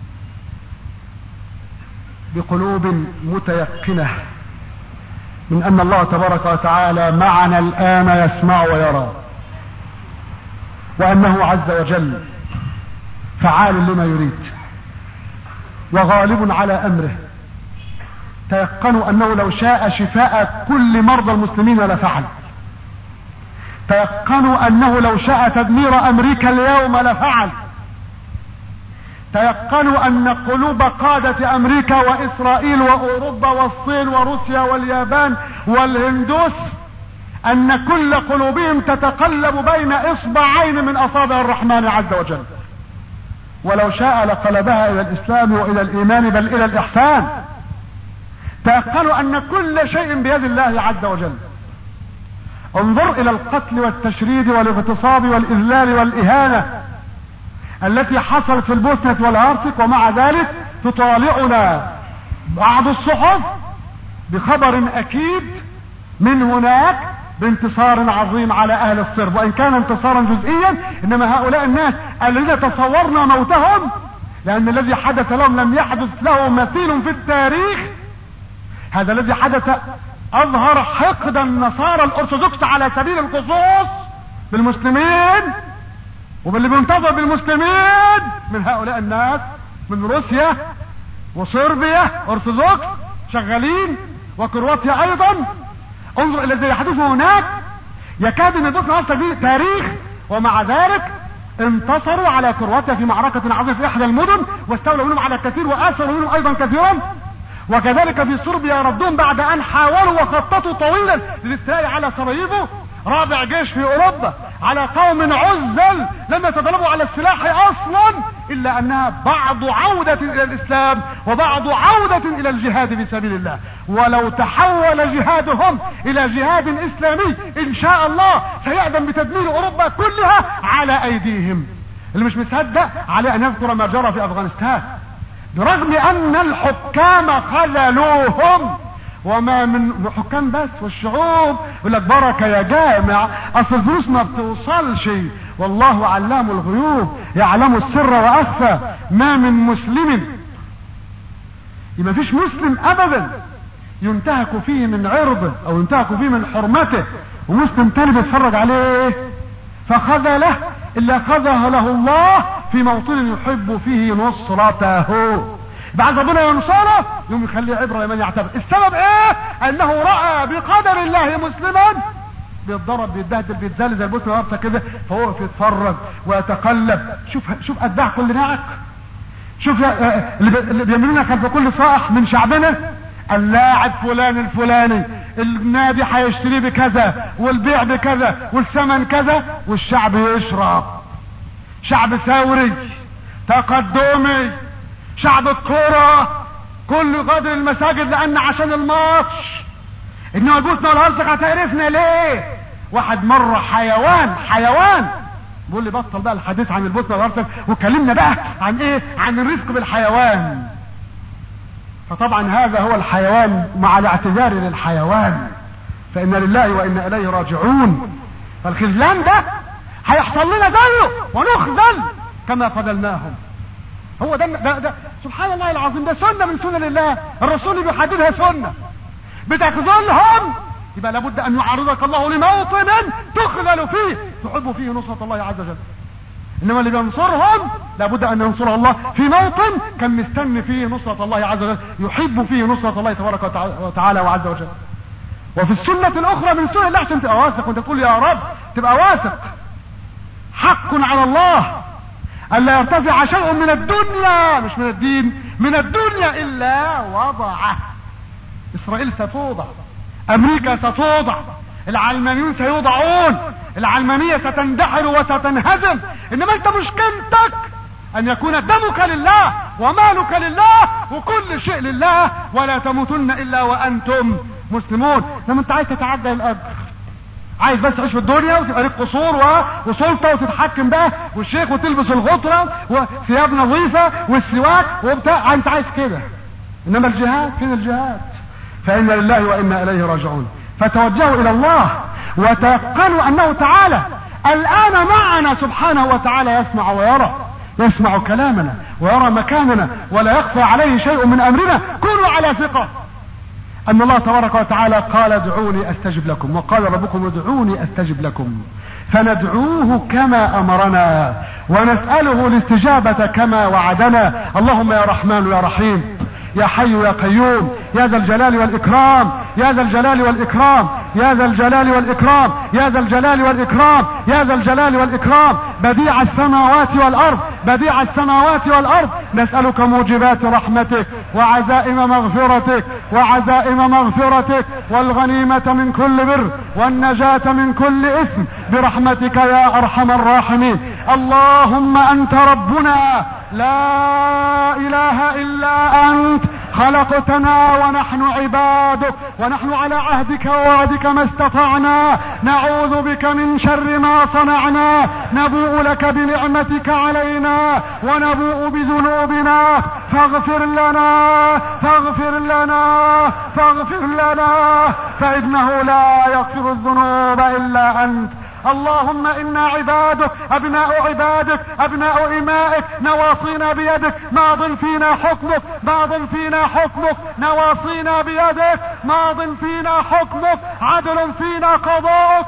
بقلوب متيقنة من ان الله تبارك وتعالى معنا الان يسمع ويرى، وانه عز وجل فعال لما يريد وغالب على امره. تيقنوا انه لو شاء شفاء كل مرضى المسلمين لفعل. تيقنوا انه لو شاء تدمير امريكا اليوم لفعل. تيقنوا ان قلوب قادة امريكا واسرائيل واوروبا والصين وروسيا واليابان والهندوس ان كل قلوبهم تتقلب بين اصبعين من اصابع الرحمن عز وجل، ولو شاء لقلبها الى الاسلام والى الايمان بل الى الاحسان. تيقنوا ان كل شيء بيد الله عز وجل. انظر الى القتل والتشريد والاغتصاب والاذلال والاهانة التي حصلت في البوسنة والهرسك، ومع ذلك تطالعنا بعض الصحف بخبر اكيد من هناك بانتصار عظيم على اهل الصرب، وان كان انتصارا جزئيا، انما هؤلاء الناس الذين تصورنا موتهم، لان الذي حدث لهم لم يحدث له مثيل في التاريخ. هذا الذي حدث اظهر حقد النصارى الارثوذكس على سبيل الخصوص بالمسلمين، وباللي بينتظر بالمسلمين من هؤلاء الناس من روسيا وصربيا ارثوذكس شغالين، وكرواتيا ايضا. انظر الى الذي يحدث هناك، يكاد ان يدرك نفسه تاريخ، ومع ذلك انتصروا على كرواتيا في معركة عظيمة في احدى المدن، واستولوا منهم على كثير واسروا منهم ايضا كثيرا. وكذلك في صربيا ردون بعد ان حاولوا وخططوا طويلا للاستيلاء على سراييفو، رابع جيش في اوروبا، على قوم عزل لم يتدربوا على السلاح اصلا، الا انها بعض عودة الى الاسلام وبعض عودة الى الجهاد في سبيل الله. ولو تحول جهادهم الى جهاد اسلامي ان شاء الله سيعدم بتدمير اوروبا كلها على ايديهم. اللي مش مصدق عليه ان يذكر ما جرى في افغانستان، برغم ان الحكام خذلوهم، وما من حكام بس والشعوب يقول لك بركه يا جامع، اصل الفلوس ما بتوصلش، والله علام الغيوب يعلم السر واخفى. ما من مسلم، ما فيش مسلم ابدا ينتهك فيه من عرضه او ينتهك فيه من حرمته ومسلم تاني بيتفرج عليه فخذله، الا خذه له الله في موطن يحب فيه نصرته. بعد ربنا ينصره يوم يخليه عبرة لمن يعتبر. السبب ايه؟ انه رأى بقدر الله مسلما بيتضرب بيتبهدل بيتزال زي البوت والارض كده، فهو يتفرج ويتقلب. شوف شوف اتباع كل ناعق، شوف اللي بيعملونا خلف كل صائح من شعبنا، اللاعب فلان الفلاني النادي هيشتريه بكذا والبيع بكذا والثمن كذا، والشعب يشرب. شعب ثوري تقدمي شعب الكرة كل قدر المساجد لان عشان الماتش. انما البوسنة والهرسك هتعرفنا ليه؟ واحد مرة حيوان حيوان بيقول لي بطل بقى الحديث عن البوسنة والهرسك وكلمنا بقى عن ايه؟ عن الرفق بالحيوان. فطبعا هذا هو الحيوان مع الاعتذار للحيوان، فإن لله وإنا إليه راجعون. فالخذلان ده هيحصل لنا زيه ونخذل كما خذلناهم. هو ده, ده, ده سبحان الله العظيم، ده سنة من سنن الله، الرسول بيحددها سنة. بتخذلهم يبقى لابد أن يعرضك الله لموطن تخذل فيه تحب فيه نصرة الله عز وجل. انما اللي بينصرهم لابد ان ينصره الله في موطن كان مستني فيه نصرة الله عز وجل، يحب فيه نصرة الله تبارك وتعالى وعز وجل. وفي السنة الاخرى من سنة الله عشان تبقى واثق وانت تقول يا رب تبقى واثق. حق على الله الا يرتفع شيء من الدنيا مش من الدين من الدنيا الا وضعه. اسرائيل ستوضع، امريكا ستوضع، العلمانيون سيوضعون، العلمانية ستندحر وستنهزم. انما انت مشكلتك ان يكون دمك لله ومالك لله وكل شيء لله، ولا تموتن الا وانتم مسلمون. لما انت عايز تتعدى الاجر، عايز بس تعيش في الدنيا وتبقى لك قصور وسلطة وتتحكم بقى والشيخ وتلبس الغطرة وثياب نظيفة والسواك وبتاع، انت عايز كده. انما الجهاد، فين الجهاد؟ فإن لله وإنا إليه راجعون. فتوجهوا إلى الله وتيقنوا أنه تعالى الآن معنا سبحانه وتعالى، يسمع ويرى، يسمع كلامنا ويرى مكاننا ولا يخفى عليه شيء من أمرنا. كونوا على ثقة أن الله تبارك وتعالى قال ادعوني أستجب لكم، وقال ربكم ادعوني أستجب لكم. فندعوه كما أمرنا ونسأله الاستجابة كما وعدنا. اللهم يا رحمن يا رحيم يا حي يا قيوم يا ذا الجلال والإكرام يا ذا الجلال والإكرام يا ذا الجلال والإكرام يا ذا الجلال والإكرام يا ذا الجلال والإكرام بديع السماوات والأرض بديع السماوات والأرض، نسألك موجبات رحمتك وعزائم مغفرتك وعزائم مغفرتك والغنيمة من كل بر والنجاة من كل إثم برحمتك يا أرحم الراحمين. اللهم أنت ربنا لا إله إلا أنت، خلقتنا ونحن عبادك ونحن على عهدك ووعدك ما استطعنا، نعوذ بك من شر ما صنعنا، نبوء لك بنعمتك علينا ونبوء بذنوبنا، فاغفر لنا فاغفر لنا فاغفر لنا فإنه لا يغفر الذنوب إلا أنت. اللهم إنا عبادك أبناء عبادك أبناء إمائك، نواصينا بيدك، ماض فينا حكمك ماض فينا حكمك نواصينا بيدك، ماض فينا حكمك، عدل فينا قضاءك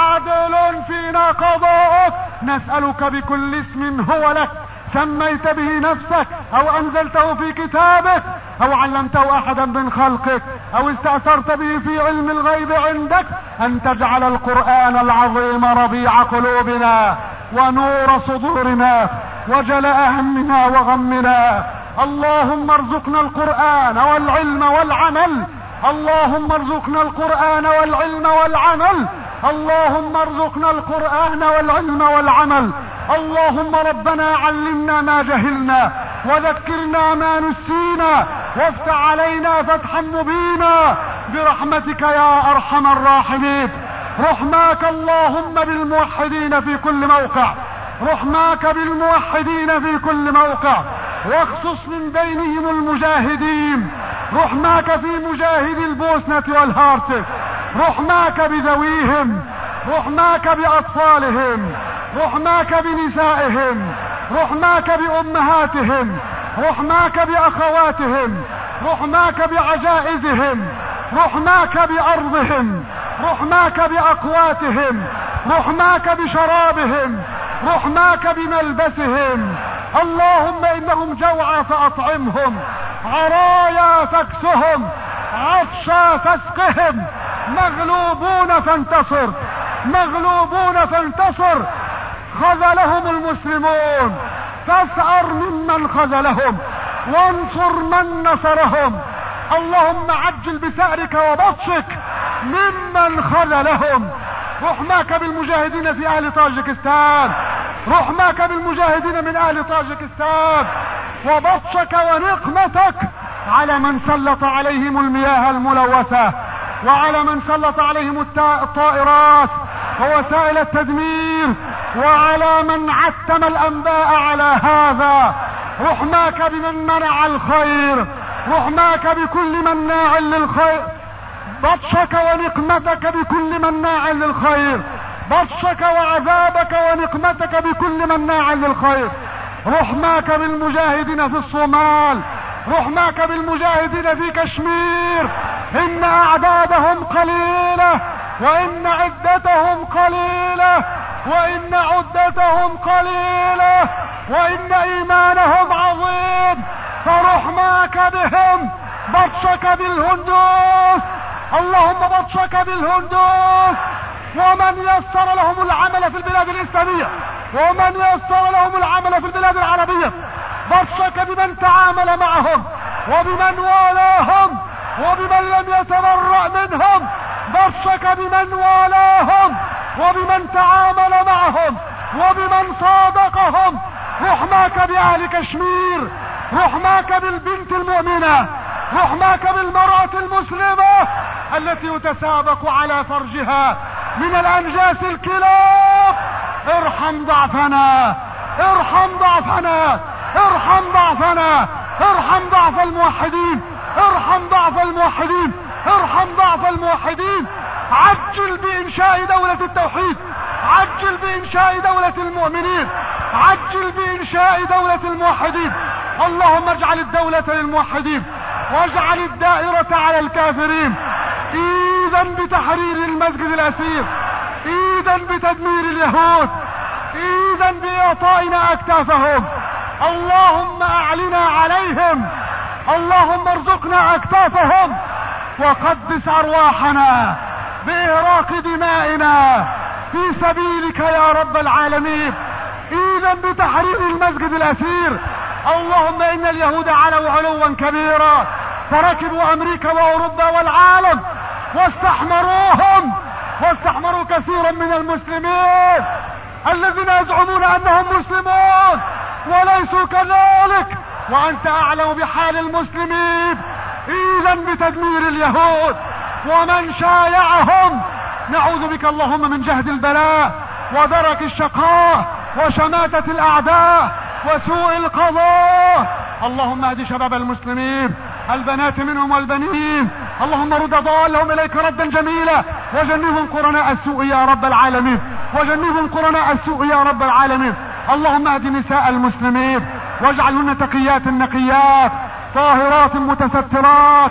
عدل فينا قضاءك. نسألك بكل اسم هو لك سميت به نفسك او انزلته في كتابك او علمته احدا من خلقك او استأثرت به في علم الغيب عندك، ان تجعل القرآن العظيم ربيع قلوبنا ونور صدورنا وجلاء همنا وغمنا. اللهم ارزقنا القرآن والعلم والعمل اللهم ارزقنا القرآن والعلم والعمل اللهم ارزقنا القرآن والعلم والعمل. اللهم ربنا علمنا ما جهلنا وذكرنا ما نسينا وافتح علينا فتحا مبينا برحمتك يا ارحم الراحمين. رحماك اللهم بالموحدين في كل موقع رحماك بالموحدين في كل موقع، واخصص من بينهم المجاهدين، رحماك في مجاهدي البوسنة والهارتك، رحماك بذويهم، رحماك بأطفالهم، رحماك بنسائهم، رحماك بأمهاتهم، رحماك بأخواتهم، رحماك بعجائزهم، رحماك بأرضهم، رحماك بأقواتهم، رحماك بشرابهم، رحماك بملبسهم. اللهم إنهم جوعى فأطعمهم، عرايا فاكسهم، عطشا فاسقهم، مغلوبون فانتصر مغلوبون فانتصر. خذلهم المسلمون فاسأر ممن خذلهم وانصر من نصرهم. اللهم عجل بثأرك وبطشك ممن خذلهم. رحماك بالمجاهدين في اهل طاجكستان، رحماك بالمجاهدين من اهل طاجكستان، وبطشك ونقمتك على من سلط عليهم المياه الملوثة، وعلى من سلط عليهم الطائرات ووسائل التدمير، وعلى من عتم الانباء على هذا. رحماك بمن منع الخير، رحماك بكل مناع للخير، بطشك ونقمتك بكل مناع للخير، بطشك وعذابك ونقمتك بكل مناع للخير. رحماك بالمجاهدين في الصومال، رحماك بالمجاهدين في كشمير، ان اعدادهم قليلة وان عدتهم قليلة وان عدتهم قليلة وان ايمانهم عظيم، فرحماك بهم. بطشك بالهندوس، اللهم بطشك بالهندوس، ومن يسر لهم العمل في البلاد الاسلامية، ومن يسر لهم العمل في البلاد العربية. بطشك بمن تعامل معهم وبمن والاهم وبمن لم يتبرأ منهم. بطشك بمن والاهم وبمن تعامل معهم وبمن صادقهم. رحماك بأهل كشمير، رحماك بالبنت المؤمنة، رحماك بالمرأة المسلمة التي يتسابق على فرجها من الأنجاس الكلاب. ارحم ضعفنا، ارحم ضعفنا، ارحم ضعفنا، ارحم ضعف الموحدين، ارحم ضعف الموحدين، ارحم ضعف الموحدين. عجل بإنشاء دولة التوحيد، عجل بإنشاء دولة المؤمنين، عجل بإنشاء دولة الموحدين. اللهم اجعل الدولة للموحدين واجعل الدائرة على الكافرين. ايذا بتحرير المسجد الأسير، ايذا بتدمير اليهود، ايذا بإعطائنا أكتافهم. اللهم اعلنا عليهم، اللهم ارزقنا أكتافهم، وقدس أرواحنا بإهراق دمائنا في سبيلك يا رب العالمين. ايذا بتحرير المسجد الأسير. اللهم ان اليهود علوا علوا كبيرا، فركبوا امريكا واوروبا والعالم واستحمروهم، واستحمروا كثيرا من المسلمين الذين يزعمون انهم مسلمون وليسوا كذلك، وانت اعلم بحال المسلمين. اذا بتدمير اليهود ومن شايعهم. نعوذ بك اللهم من جهد البلاء ودرك الشقاء وشماتة الاعداء وسوء القضاء. اللهم اهد شباب المسلمين، البنات منهم والبنين، اللهم رد ضالهم اليك ردا جميلا، وجنبهم قرناء السوء يا رب العالمين، وجنبهم قرناء السوء يا رب العالمين. اللهم اهد نساء المسلمين واجعلهن تقيات نقيات طاهرات متسترات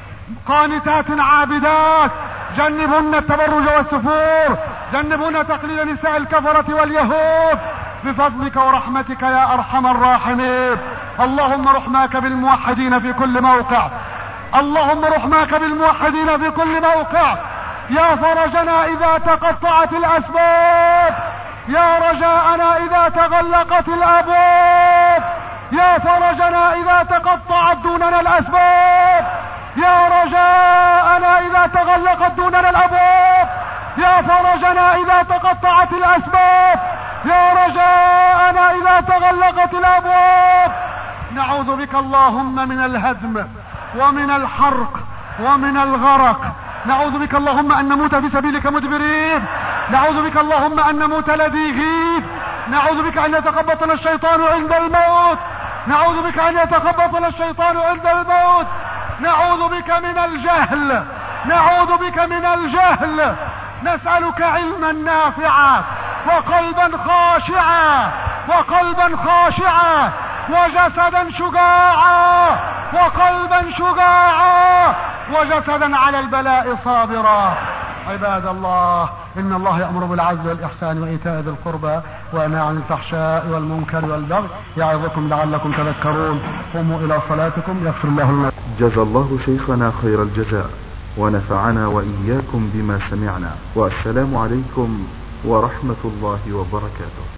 قانتات عابدات. جنبهن التبرج والسفور، جنبهن تقليد نساء الكفرة واليهود بفضلك ورحمتك يا ارحم الراحمين. اللهم رحماك بالموحدين في كل موقع، اللهم رحماك بالموحدين في كل موقع. يا فرجنا اذا تقطعت الاسباب، يا رجاءنا اذا تغلقت الابواب، يا فرجنا اذا تقطعت دوننا الاسباب، يا رجاءنا اذا تغلقت دوننا الابواب، يا فرجنا اذا تقطعت الاسباب، يا رجاءنا اذا تغلقت الابواب. نعوذ بك اللهم من الهدم ومن الحرق ومن الغرق. نعوذ بك اللهم ان نموت في سبيلك مدبرين، نعوذ بك اللهم ان نموت لذيذين، نعوذ بك ان يتخبطنا الشيطان عند الموت، نعوذ بك ان يتخبطنا الشيطان عند الموت، نعوذ بك من الجهل، نعوذ بك من الجهل. نسألك علما نافعا وقلبا خاشعا، وقلبا خاشعا، وجسدا شجاعا، وقلبا شجاعا، وجسدا على البلاء صابرا. عباد الله، ان الله يأمر بالعدل والإحسان وإيتاء ذي القربى وينهى عن الفحشاء والمنكر والبغي يعظكم لعلكم تذكرون. قوموا إلى صلاتكم يغفر الله لنا. جزا الله شيخنا خير الجزاء ونفعنا وإياكم بما سمعنا، والسلام عليكم ورحمة الله وبركاته.